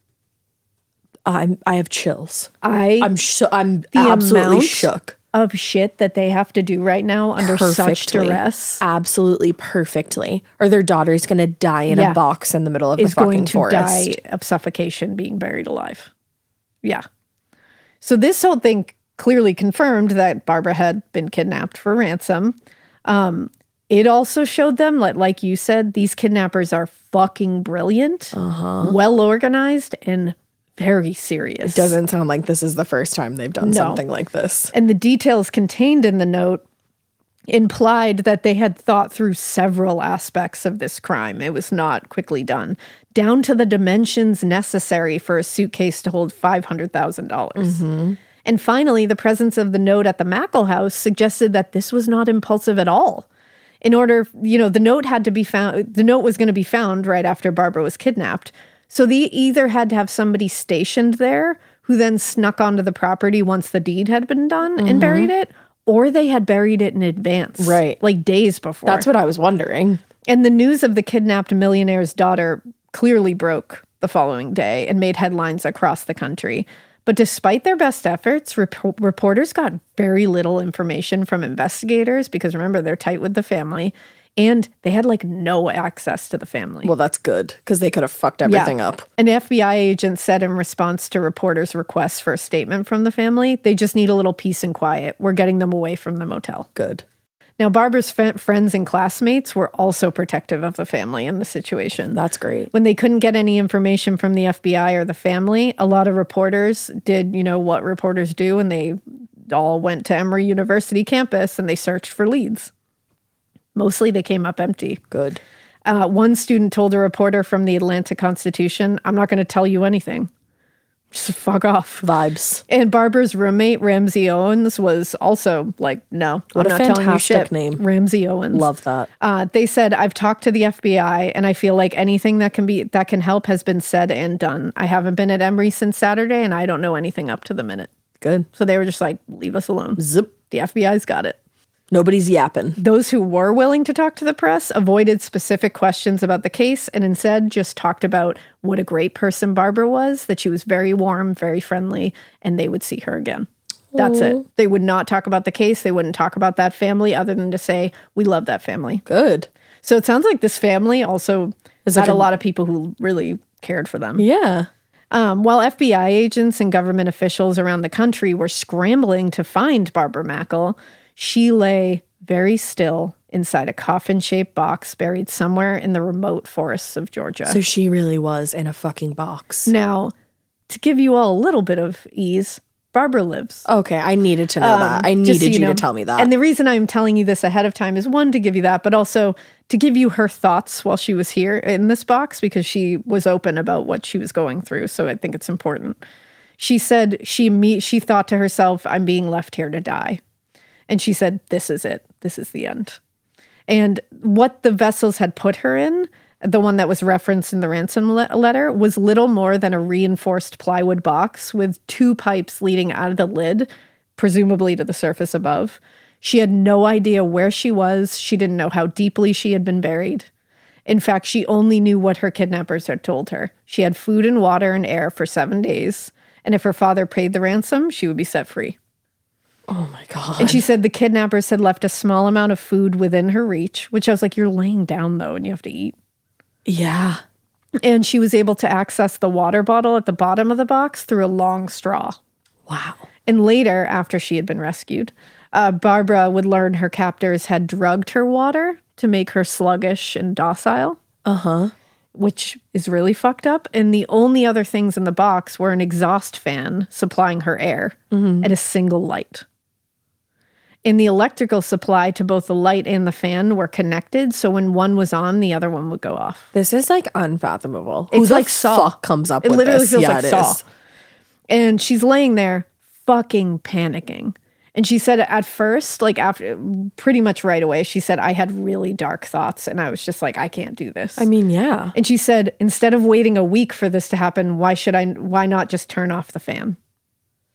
I have chills. I'm I'm the absolutely amount shook. of shit that they have to do right now under such Perfectly. duress Absolutely perfectly. Or their daughter's going to die in Yeah. a box in the middle of the is fucking going to forest. die of suffocation being buried alive. Yeah. So this whole thing clearly confirmed that Barbara had been kidnapped for ransom. It also showed them, like you said, these kidnappers are fucking brilliant, well organized, and very serious. It doesn't sound like this is the first time they've done something like this. And the details contained in the note implied that they had thought through several aspects of this crime. It was not quickly done, down to the dimensions necessary for a suitcase to hold $500,000. And finally, the presence of the note at the Mackle house suggested that this was not impulsive at all. In order, the note had to be found, the note was going to be found right after Barbara was kidnapped. So they either had to have somebody stationed there who then snuck onto the property once the deed had been done and buried it, or they had buried it in advance. Right. Like days before. That's what I was wondering. And the news of the kidnapped millionaire's daughter clearly broke the following day and made headlines across the country. But despite their best efforts, reporters got very little information from investigators because remember, they're tight with the family. And they had no access to the family. Well, that's good because they could have fucked everything up. An FBI agent said in response to reporters' requests for a statement from the family, they just need a little peace and quiet. We're getting them away from the motel. Good. Now, Barbara's friends and classmates were also protective of the family in the situation. That's great. When they couldn't get any information from the FBI or the family, a lot of reporters did, what reporters do, and they all went to Emory University campus and they searched for leads. Mostly they came up empty. Good. One student told a reporter from the Atlanta Constitution, I'm not going to tell you anything. Just fuck off. Vibes. And Barbara's roommate, Ramsey Owens, was also like, no, What I'm a not telling you fantastic shit. name. Ramsey Owens. Love that. They said, I've talked to the FBI and I feel like anything that can help has been said and done. I haven't been at Emory since Saturday and I don't know anything up to the minute. Good. So they were just like, leave us alone. Zip. The FBI's got it. Nobody's yapping. Those who were willing to talk to the press avoided specific questions about the case and instead just talked about what a great person Barbara was, that she was very warm, very friendly, and they would see her again. That's it. They would not talk about the case. They wouldn't talk about that family other than to say, we love that family. Good. So it sounds like this family also had a lot of people who really cared for them. Yeah. While FBI agents and government officials around the country were scrambling to find Barbara Mackle, she lay very still inside a coffin-shaped box buried somewhere in the remote forests of Georgia. So she really was in a fucking box. Now, to give you all a little bit of ease, Barbara lives. Okay, I needed to know that. I Just so needed you know. to tell me that. And the reason I'm telling you this ahead of time is one, to give you that, but also to give you her thoughts while she was here in this box because she was open about what she was going through. So I think it's important. She said she thought to herself, I'm being left here to die. And she said, this is it. This is the end. And what the vessels had put her in, the one that was referenced in the ransom letter, was little more than a reinforced plywood box with two pipes leading out of the lid, presumably to the surface above. She had no idea where she was. She didn't know how deeply she had been buried. In fact, she only knew what her kidnappers had told her. She had food and water and air for 7 days. And if her father paid the ransom, she would be set free. Oh my God. And she said the kidnappers had left a small amount of food within her reach, which I was like, you're laying down though, and you have to eat. Yeah. And she was able to access the water bottle at the bottom of the box through a long straw. Wow. And later, after she had been rescued, Barbara would learn her captors had drugged her water to make her sluggish and docile. Which is really fucked up. And the only other things in the box were an exhaust fan supplying her air and a single light. And the electrical supply to both the light and the fan were connected. So when one was on, the other one would go off. This is like unfathomable. It's Who the like Saw. fuck comes up It with literally this? feels Yeah, like it Saw. is. And she's laying there fucking panicking. And she said at first, like after pretty much right away, she said, I had really dark thoughts. And I was just like, I can't do this. I mean, yeah. And she said, instead of waiting a week for this to happen, why not just turn off the fan?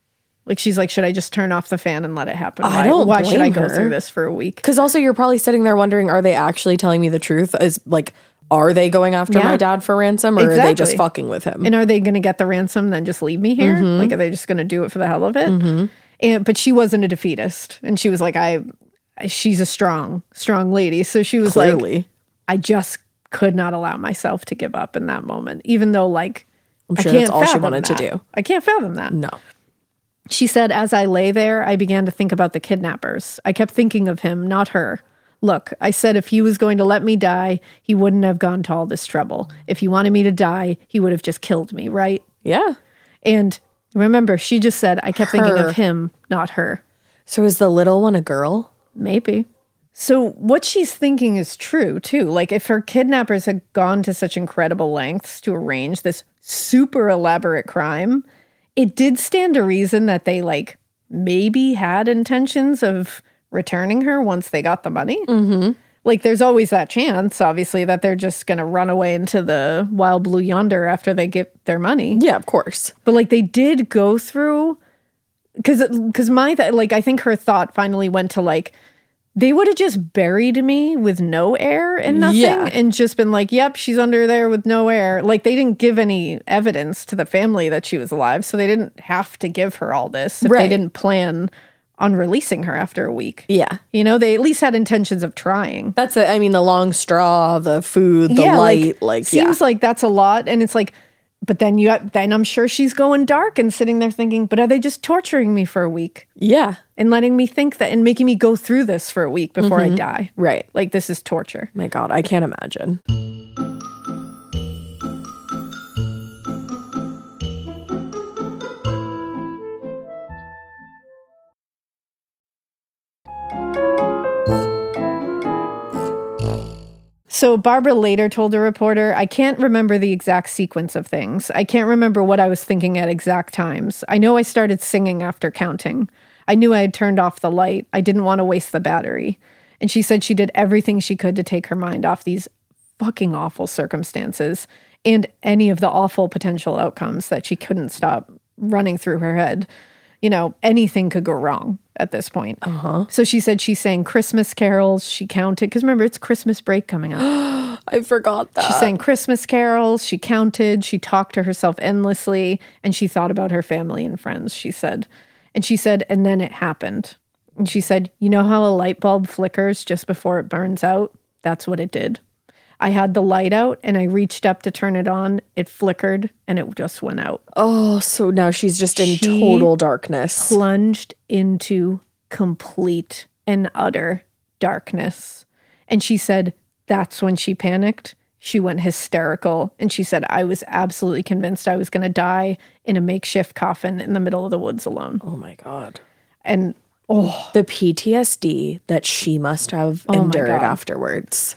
Like, she's like, should I just turn off the fan and let it happen? I don't Why should I blame go her. through this for a week? Because also you're probably sitting there wondering, are they actually telling me the truth? Is like, are they going after Yeah. my dad for ransom, or are they just Exactly. fucking with him? And are they going to get the ransom then just leave me here? Like, are they just going to do it for the hell of it? But she wasn't a defeatist. And she was like, she's a strong lady. So she was like, Clearly. I just could not allow myself to give up in that moment, even though, like, I'm I sure can't that's all she fathom wanted to that. do. I can't fathom that. No. She said, as I lay there, I began to think about the kidnappers. I kept thinking of him, not her. Look, I said if he was going to let me die, he wouldn't have gone to all this trouble. If he wanted me to die, he would have just killed me, right? Yeah. And remember, she just said, I kept thinking Her. of him, not her. So is the little one a girl? Maybe. So what she's thinking is true, too. Like, if her kidnappers had gone to such incredible lengths to arrange this super elaborate crime, it did stand to reason that they, like, maybe had intentions of returning her once they got the money. Mm-hmm. Like, there's always that chance, obviously, that they're just going to run away into the wild blue yonder after they get their money. Yeah, of course. But, like, they did go through, because I think her thought finally went to, like, they would have just buried me with no air and nothing, Yeah. and just been like, yep, she's under there with no air. Like, they didn't give any evidence to the family that she was alive, so they didn't have to give her all this if they Right. didn't plan on releasing her after a week. Yeah. You know, they at least had intentions of trying. That's it. I mean, the long straw, the food, the light, like, seems like that's a lot. And it's like, but then then I'm sure she's going dark and sitting there thinking, but are they just torturing me for a week yeah. and letting me think that and making me go through this for a week before I die? Right. Like, this is torture. My God, I can't imagine. So Barbara later told a reporter, I can't remember the exact sequence of things. I can't remember what I was thinking at exact times. I know I started singing after counting. I knew I had turned off the light. I didn't want to waste the battery. And she said she did everything she could to take her mind off these fucking awful circumstances and any of the awful potential outcomes that she couldn't stop running through her head. You know, anything could go wrong at this point. So she said she sang Christmas carols. She counted, because remember, it's Christmas break coming up. I forgot that. She sang Christmas carols. She counted. She talked to herself endlessly. And she thought about her family and friends, she said. And she said, and then it happened. And she said, you know how a light bulb flickers just before it burns out? That's what it did. I had the light out and I reached up to turn it on. It flickered and it just went out. Oh, so now she's just in She total darkness. Plunged into complete and utter darkness. And she said that's when she panicked. She went hysterical. And she said, I was absolutely convinced I was going to die in a makeshift coffin in the middle of the woods alone. Oh my God. And The PTSD that she must have Oh my endured God. afterwards.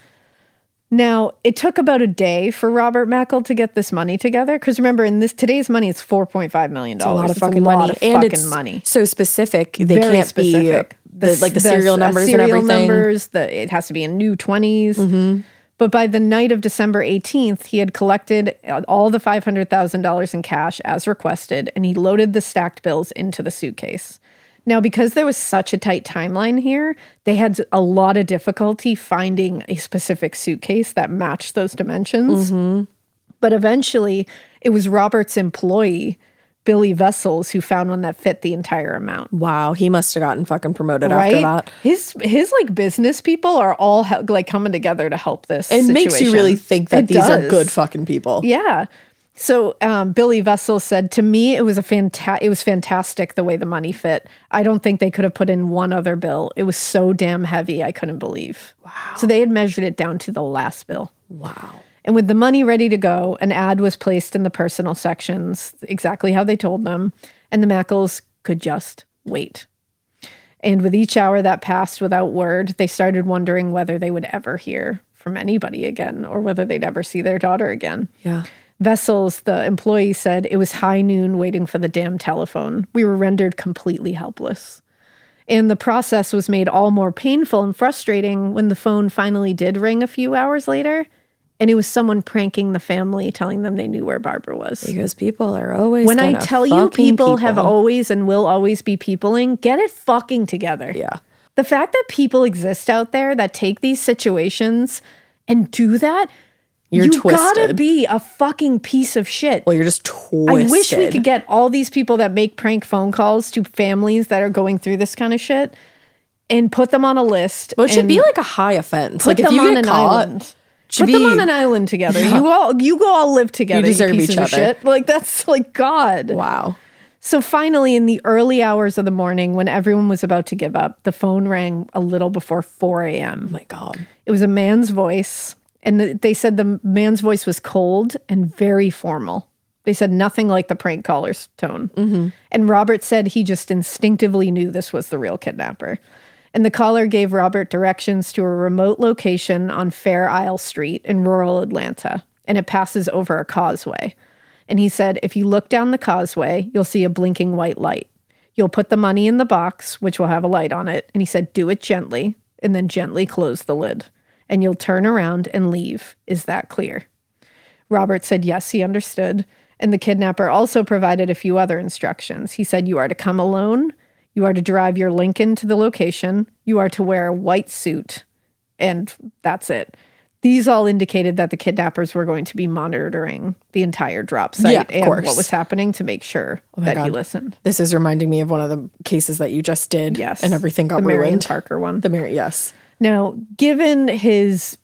now it took about a day for Robert Mackel to get this money together. Because remember, in today's money, it's $4.5 million. It's a lot of It's fucking lot money. of And fucking it's money. so specific. They Very can't specific. be the serial numbers and everything. Numbers, it has to be in new 20s. Mm-hmm. But by the night of December 18th, he had collected all the $500,000 in cash as requested, and he loaded the stacked bills into the suitcase. Now, because there was such a tight timeline here, they had a lot of difficulty finding a specific suitcase that matched those dimensions. Mm-hmm. But eventually, it was Robert's employee, Billy Vessels, who found one that fit the entire amount. Wow, he must have gotten fucking promoted after that. His like business people are all like coming together to help this. It makes you really situation. think that It these are does. good fucking people. Yeah. So Billy Vessel said, to me, it was fantastic the way the money fit. I don't think they could have put in one other bill. It was so damn heavy, I couldn't believe. Wow. So they had measured it down to the last bill. Wow. And with the money ready to go, an ad was placed in the personal sections, exactly how they told them, and the Mackels could just wait. And with each hour that passed without word, they started wondering whether they would ever hear from anybody again or whether they'd ever see their daughter again. Yeah. Vessels, the employee, said it was high noon waiting for the damn telephone. We were rendered completely helpless. And the process was made all more painful and frustrating when the phone finally did ring a few hours later, And it was someone pranking the family, telling them they knew where Barbara was. Because people are always When I gonna tell you fucking people have always and will always be peopling, get it fucking together. Yeah. The fact that people exist out there that take these situations and do that, You're you gotta twisted. be a fucking piece of shit. Well, you're just twisted. I wish we could get all these people that make prank phone calls to families that are going through this kind of shit and put them on a list. Well, it should and be like a high offense. put Like if them you on get an caught, island. should Put them be- on an island together. Yeah. You go all live together. You deserve pieces each of other. shit. Like that's like God. Wow. So finally, in the early hours of the morning, when everyone was about to give up, the phone rang a little before 4 a.m. Oh my God. It was a man's voice, and they said the man's voice was cold and very formal. They said nothing like the prank caller's tone. Mm-hmm. And Robert said he just instinctively knew this was the real kidnapper. And the caller gave Robert directions to a remote location on Fair Isle Street in rural Atlanta, and it passes over a causeway. And he said, if you look down the causeway, you'll see a blinking white light. You'll put the money in the box, which will have a light on it. And he said, do it gently, and then gently close the lid. And you'll turn around and leave. Is that clear? Robert said, yes, he understood. And the kidnapper also provided a few other instructions. He said, you are to come alone. You are to drive your Lincoln to the location. You are to wear a white suit. And that's it. These all indicated that the kidnappers were going to be monitoring the entire drop site Yeah, of and course. what was happening to make sure my that he God. listened. This is reminding me of one of the cases that you just did. Yes. And everything got the Marion ruined. Parker one. Yes. Now, given his,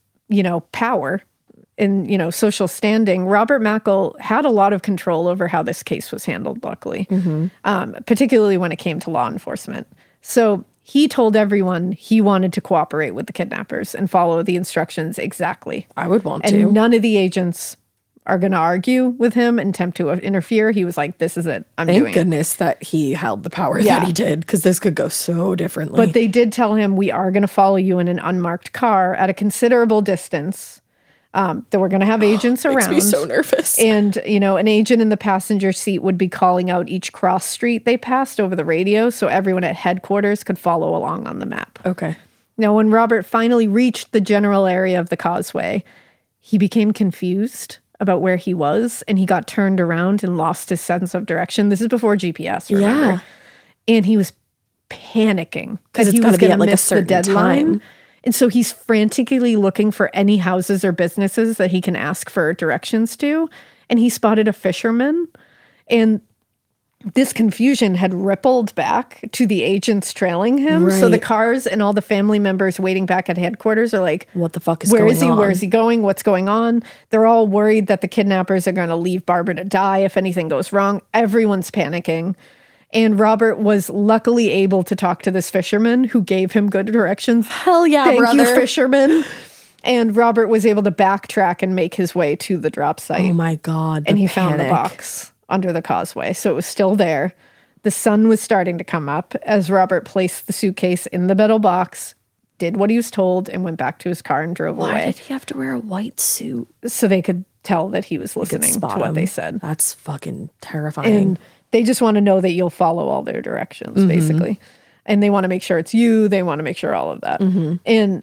power and, social standing, Robert Mackle had a lot of control over how this case was handled, luckily, particularly when it came to law enforcement. So he told everyone he wanted to cooperate with the kidnappers and follow the instructions exactly. I would want And to. none of the agents are going to argue with him and attempt to interfere. He was like, this is it. I'm Thank doing it. goodness that he held the power Yeah. that he did, because this could go so differently. But they did tell him, we are going to follow you in an unmarked car at a considerable distance. That we're going to have agents around. Makes me so nervous. And, an agent in the passenger seat would be calling out each cross street they passed over the radio so everyone at headquarters could follow along on the map. Okay. Now, when Robert finally reached the general area of the causeway, he became confused about where he was, and he got turned around and lost his sense of direction. This is before GPS, remember? Yeah. And he was panicking 'Cause it's he gotta was be going at, to like, a miss the certain deadline. time. And so he's frantically looking for any houses or businesses that he can ask for directions to. And he spotted a fisherman. And this confusion had rippled back to the agents trailing him. So the Right. cars and all the family members waiting back at headquarters are like, What the fuck is where going is he? on? Where is he going? What's going on? They're all worried that the kidnappers are going to leave Barbara to die if anything goes wrong. Everyone's panicking. And Robert was luckily able to talk to this fisherman who gave him good directions. Hell yeah, Thank brother. you, fisherman. And Robert was able to backtrack and make his way to the drop site. Oh my God. And the he found the panic. box under the causeway. So it was still there. The sun was starting to come up as Robert placed the suitcase in the metal box, did what he was told, and went back to his car and drove Why away. did he have to wear a white suit? So they could tell that he was Could listening to spot what him. they said. That's fucking terrifying. And they just want to know that you'll follow all their directions, basically. And they want to make sure it's you. They want to make sure all of that. And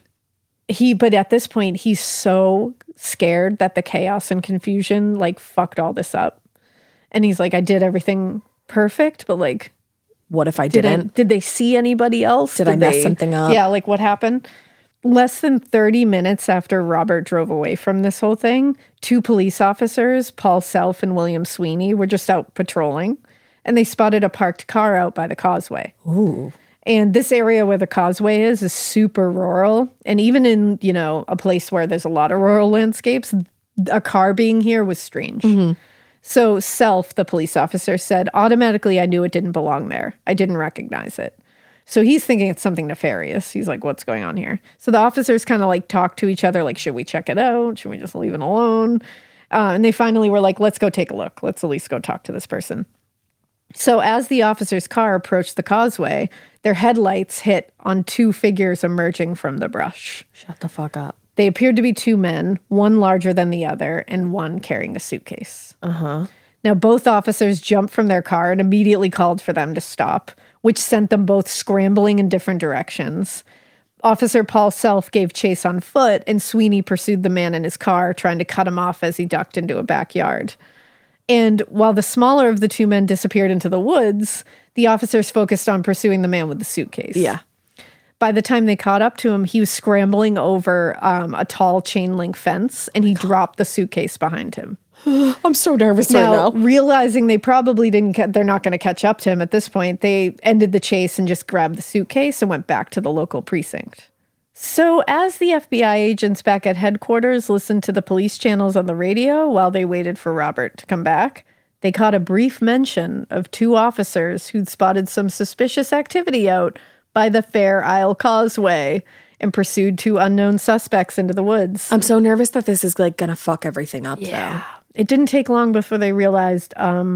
but at this point, he's so scared that the chaos and confusion fucked all this up. And he's like, I did everything perfect, but what if I didn't? did they see anybody else? Did I mess something up? Yeah, what happened? Less than 30 minutes after Robert drove away from this whole thing, two police officers, Paul Self and William Sweeney, were just out patrolling, and they spotted a parked car out by the causeway. Ooh. And this area where the causeway is super rural. And even in, a place where there's a lot of rural landscapes, a car being here was strange. So Self, the police officer, said, automatically I knew it didn't belong there. I didn't recognize it. So he's thinking it's something nefarious. He's like, what's going on here? So the officers kind of talk to each other, should we check it out? Should we just leave it alone? And they finally were like, let's go take a look. Let's at least go talk to this person. So as the officer's car approached the causeway, their headlights hit on two figures emerging from the brush. Shut the fuck up. They appeared to be two men, one larger than the other, and one carrying a suitcase. Now, both officers jumped from their car and immediately called for them to stop, which sent them both scrambling in different directions. Officer Paul Self gave chase on foot, and Sweeney pursued the man in his car, trying to cut him off as he ducked into a backyard. And while the smaller of the two men disappeared into the woods, the officers focused on pursuing the man with the suitcase. Yeah. By the time they caught up to him, he was scrambling over a tall chain link fence, and he dropped the suitcase behind him. I'm so nervous Now, realizing they probably they're not going to catch up to him at this point, they ended the chase and just grabbed the suitcase and went back to the local precinct. So as the FBI agents back at headquarters listened to the police channels on the radio while they waited for Robert to come back, they caught a brief mention of two officers who'd spotted some suspicious activity out by the Fair Isle Causeway and pursued two unknown suspects into the woods. I'm so nervous that this is like gonna fuck everything up. Yeah. It didn't take long before they realized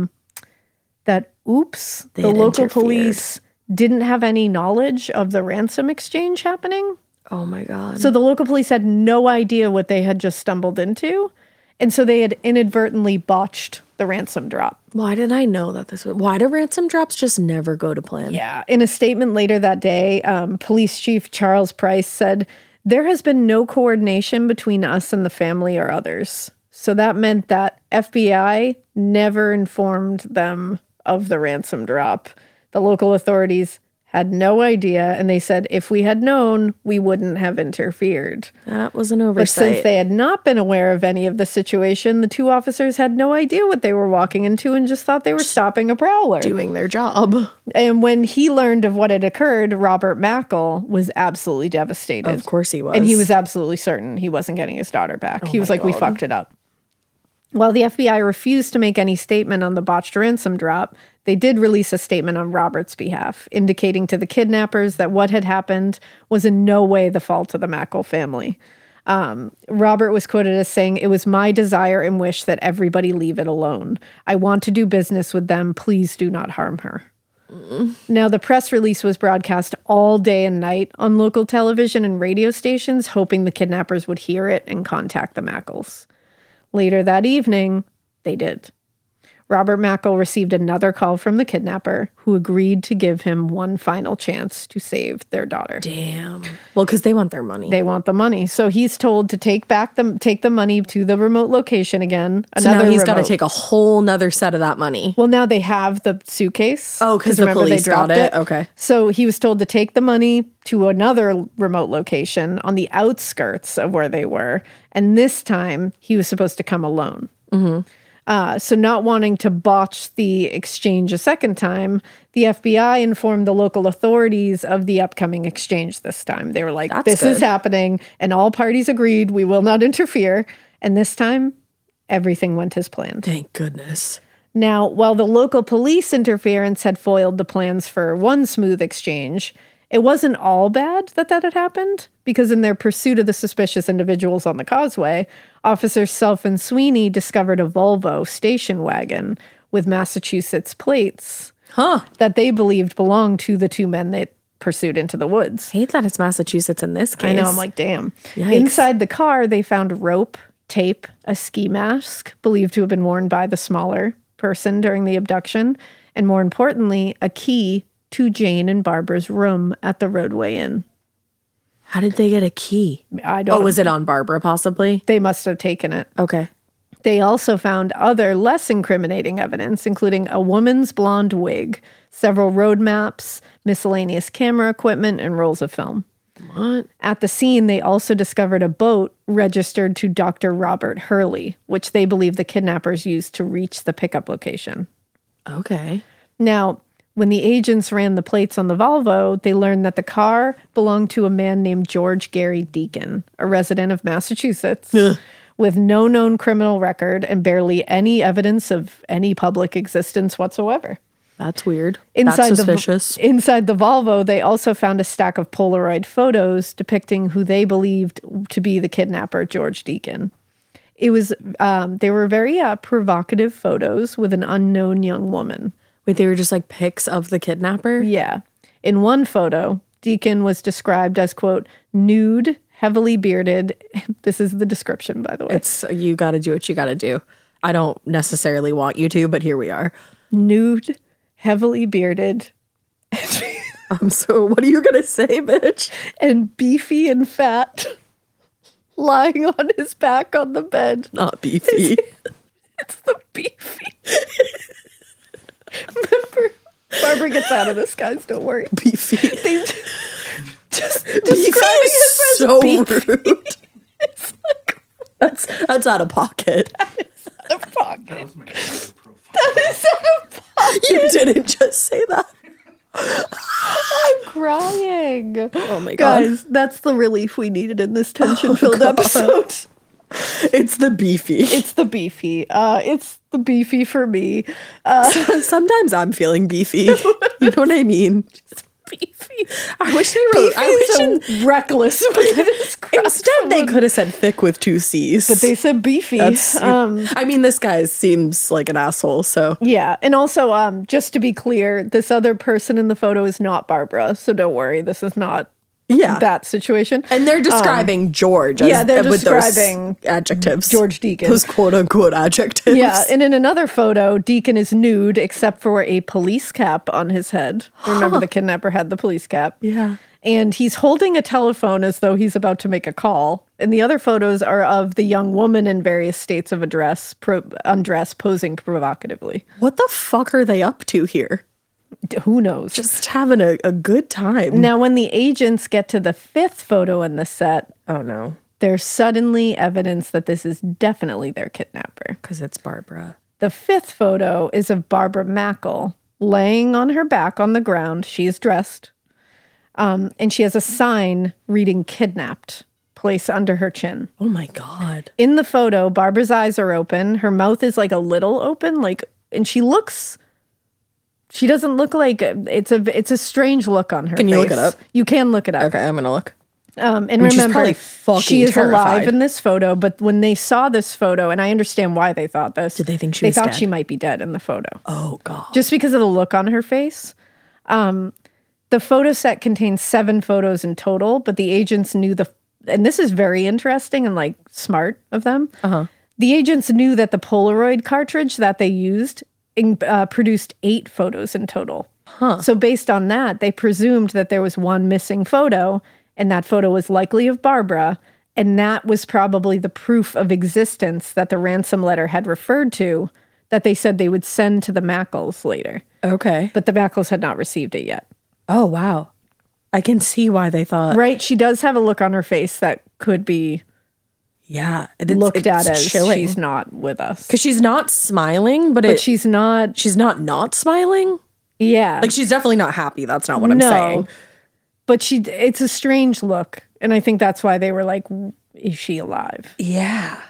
that, oops, the local police didn't have any knowledge of the ransom exchange happening. Oh my God. So the local police had no idea what they had just stumbled into. And so they had inadvertently botched the ransom drop. Why did I know that this was? Why do ransom drops just never go to plan? Yeah. In a statement later that day, Police Chief Charles Price said, "There has been no coordination between us and the family or others." So that meant that FBI never informed them of the ransom drop. The local authorities had no idea, and they said if we had known, we wouldn't have interfered. That was an oversight. But since they had not been aware of any of the situation, the two officers had no idea what they were walking into and just thought they were stopping a prowler. Doing their job. And when he learned of what had occurred, Robert Mackle was absolutely devastated. Of course he was. And he was absolutely certain he wasn't getting his daughter back. He was my like, we God. fucked it up. While the FBI refused to make any statement on the botched ransom drop, they did release a statement on Robert's behalf, indicating to the kidnappers that what had happened was in no way the fault of the Mackle family. Robert was quoted as saying, "It was my desire and wish that everybody leave it alone. I want to do business with them. Please do not harm her." Now, the press release was broadcast all day and night on local television and radio stations, hoping the kidnappers would hear it and contact the Mackles. Later that evening, they did. Robert Mackle received another call from the kidnapper, who agreed to give him one final chance to save their daughter. Damn. Well, because they want their money. They want the money. So he's told to take the money to the remote location again. So now he's got to take a whole nother set of that money. Well, now they have the suitcase. Oh, because the remember police they dropped got it? Okay. So he was told to take the money to another remote location on the outskirts of where they were. And this time he was supposed to come alone. So not wanting to botch the exchange a second time, the FBI informed the local authorities of the upcoming exchange this time. They were like, this is happening, and all parties agreed we will not interfere. And this time, everything went as planned. Thank goodness. Now, while the local police interference had foiled the plans for one smooth exchange, it wasn't all bad that had happened, because in their pursuit of the suspicious individuals on the causeway, Officers Self and Sweeney discovered a Volvo station wagon with Massachusetts plates that they believed belonged to the two men they pursued into the woods. I hate that it's Massachusetts in this case. I know, I'm like, damn. Yikes. Inside the car, they found rope, tape, a ski mask, believed to have been worn by the smaller person during the abduction, and more importantly, a key to Jane and Barbara's room at the Roadway Inn. How did they get a key? I don't know. Was it on Barbara possibly? They must have taken it. Okay. They also found other less incriminating evidence, including a woman's blonde wig, several road maps, miscellaneous camera equipment, and rolls of film. What? At the scene, they also discovered a boat registered to Dr. Robert Hurley, which they believe the kidnappers used to reach the pickup location. Okay. Now, when the agents ran the plates on the Volvo, they learned that the car belonged to a man named George Gary Deacon, a resident of Massachusetts, with no known criminal record and barely any evidence of any public existence whatsoever. That's weird. That's suspicious. Inside the Volvo, they also found a stack of Polaroid photos depicting who they believed to be the kidnapper, George Deacon. It was, they were very provocative photos with an unknown young woman. Wait, they were just like pics of the kidnapper? Yeah. In one photo, Deacon was described as, quote, nude, heavily bearded. This is the description, by the way. It's, you got to do what you got to do. I don't necessarily want you to, but here we are. Nude, heavily bearded. So what are you gonna say, bitch? and beefy and fat, lying on his back on the bed. Not beefy. It's the beefy. Remember, Barbara gets out of this, guys. Don't worry. Beefy. They just Beefy describing is him as so beefy. rude. It's like That's out of pocket. a fuck. That was my favorite profile. That is out of pocket. You didn't just say that. I'm crying. Oh my god. Guys, that's the relief we needed in this tension-filled episode. It's the beefy. It's the beefy. It's the beefy for me. Sometimes I'm feeling beefy. You know what I mean? Beefy. I wish they wrote. I wish is a reckless way to describe instead they someone. could have said thick with 2 C's. But they said beefy. That's, I mean, this guy seems like an asshole. So Yeah, and also, just to be clear, this other person in the photo is not Barbara, so don't worry, this is not yeah, that situation. and they're describing George. yeah, they're with describing those adjectives. George Deacon. Those quote unquote adjectives. Yeah, and in another photo, Deacon is nude except for a police cap on his head. Remember, the kidnapper had the police cap. Yeah. And he's holding a telephone as though he's about to make a call. And the other photos are of the young woman in various states of undress, posing provocatively. What the fuck are they up to here? Who knows? Just having a good time. Now, when the agents get to the 5th photo in the set, Oh no, there's suddenly evidence that this is definitely their kidnapper. because it's Barbara. The 5th photo is of Barbara Mackle laying on her back on the ground. She is dressed. And she has a sign reading kidnapped placed under her chin. Oh my god. In the photo, Barbara's eyes are open. Her mouth is like a little open, and she doesn't look like it's a strange look on her Can face. you look it up? You can look it up. Okay, I'm gonna look. And she's remember, probably fucking she is terrified. alive in this photo, but when they saw this photo, and I understand why they thought this. Did they think she They was thought dead? she might be dead in the photo. Oh god. Just because of the look on her face. The photo set contains 7 photos in total, but the agents knew and this is very interesting and like smart of them. The agents knew that the Polaroid cartridge that they used produced 8 photos in total. So based on that, they presumed that there was one missing photo, and that photo was likely of Barbara, and that was probably the proof of existence that the ransom letter had referred to, that they said they would send to the Mackles later. Okay. But the Mackles had not received it yet. Oh wow. I can see why they thought. Right? She does have a look on her face that could be Yeah. looked at as chilling. she's not with us. Because she's not smiling, but She's not. she's not smiling. Yeah. Like she's definitely not happy. That's not what I'm saying. But it's a strange look. And I think that's why they were like, is she alive? Yeah.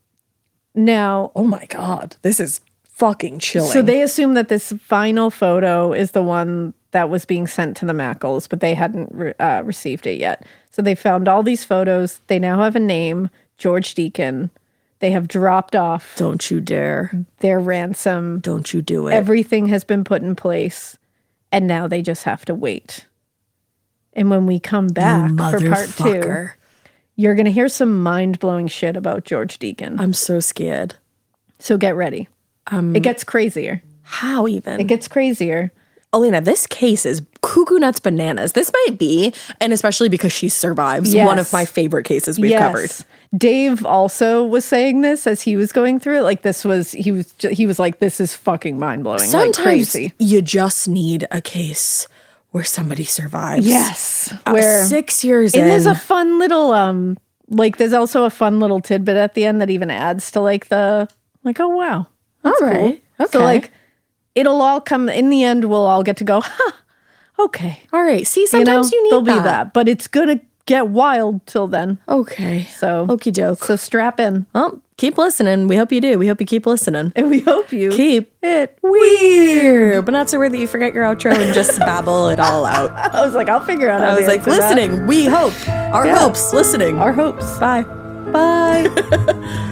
Now, Oh my god. This is fucking chilling. so they assume that this final photo is the one that was being sent to the Mackles, but they hadn't received it yet. So they found all these photos. They now have a name, George Deacon. They have dropped off Don't you dare. their ransom. Don't you do it. Everything has been put in place, and now they just have to wait. And when we come back for part 2, Motherfucker. you're going to hear some mind-blowing shit about George Deacon. I'm so scared. So get ready. It gets crazier. How even? It gets crazier. Alina, this case is cuckoo nuts bananas. This might be, and especially because she survives, Yes. one of my favorite cases we've covered. Dave also was saying this as he was going through it. Like he was like, this is fucking mind-blowing. Like Sometimes crazy. you just need a case where somebody survives. Yes. Where 6 years And in. there's a fun little there's also a fun little tidbit at the end that even adds to like oh wow. That's All right. cool. Okay. So like it'll all come in the end, we'll all get to go, okay. All right. See, sometimes you, need there'll that. be that. But it's gonna get wild till then. Okay. So Okie doke. so strap in. Well, keep listening. We hope you do. We hope you keep listening. And we hope you Keep it weird, but not so weird that you forget your outro and just babble it all out. I was like, I'll figure out how I was to like, answer that. listening. We hope. Our Yeah. hopes. Listening. Our hopes. Bye. Bye.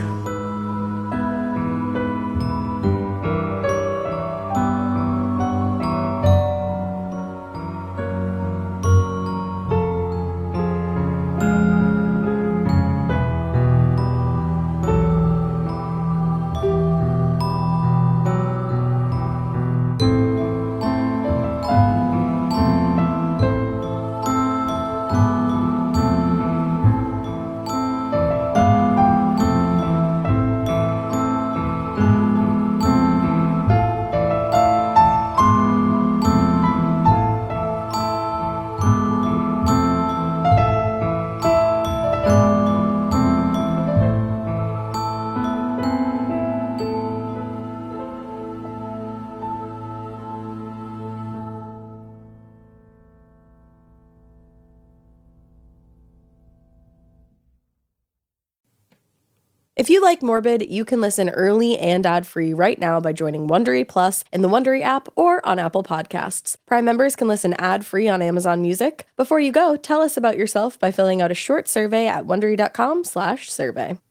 If you like Morbid, you can listen early and ad-free right now by joining Wondery Plus in the Wondery app or on Apple Podcasts. Prime members can listen ad-free on Amazon Music. Before you go, tell us about yourself by filling out a short survey at Wondery.com/survey.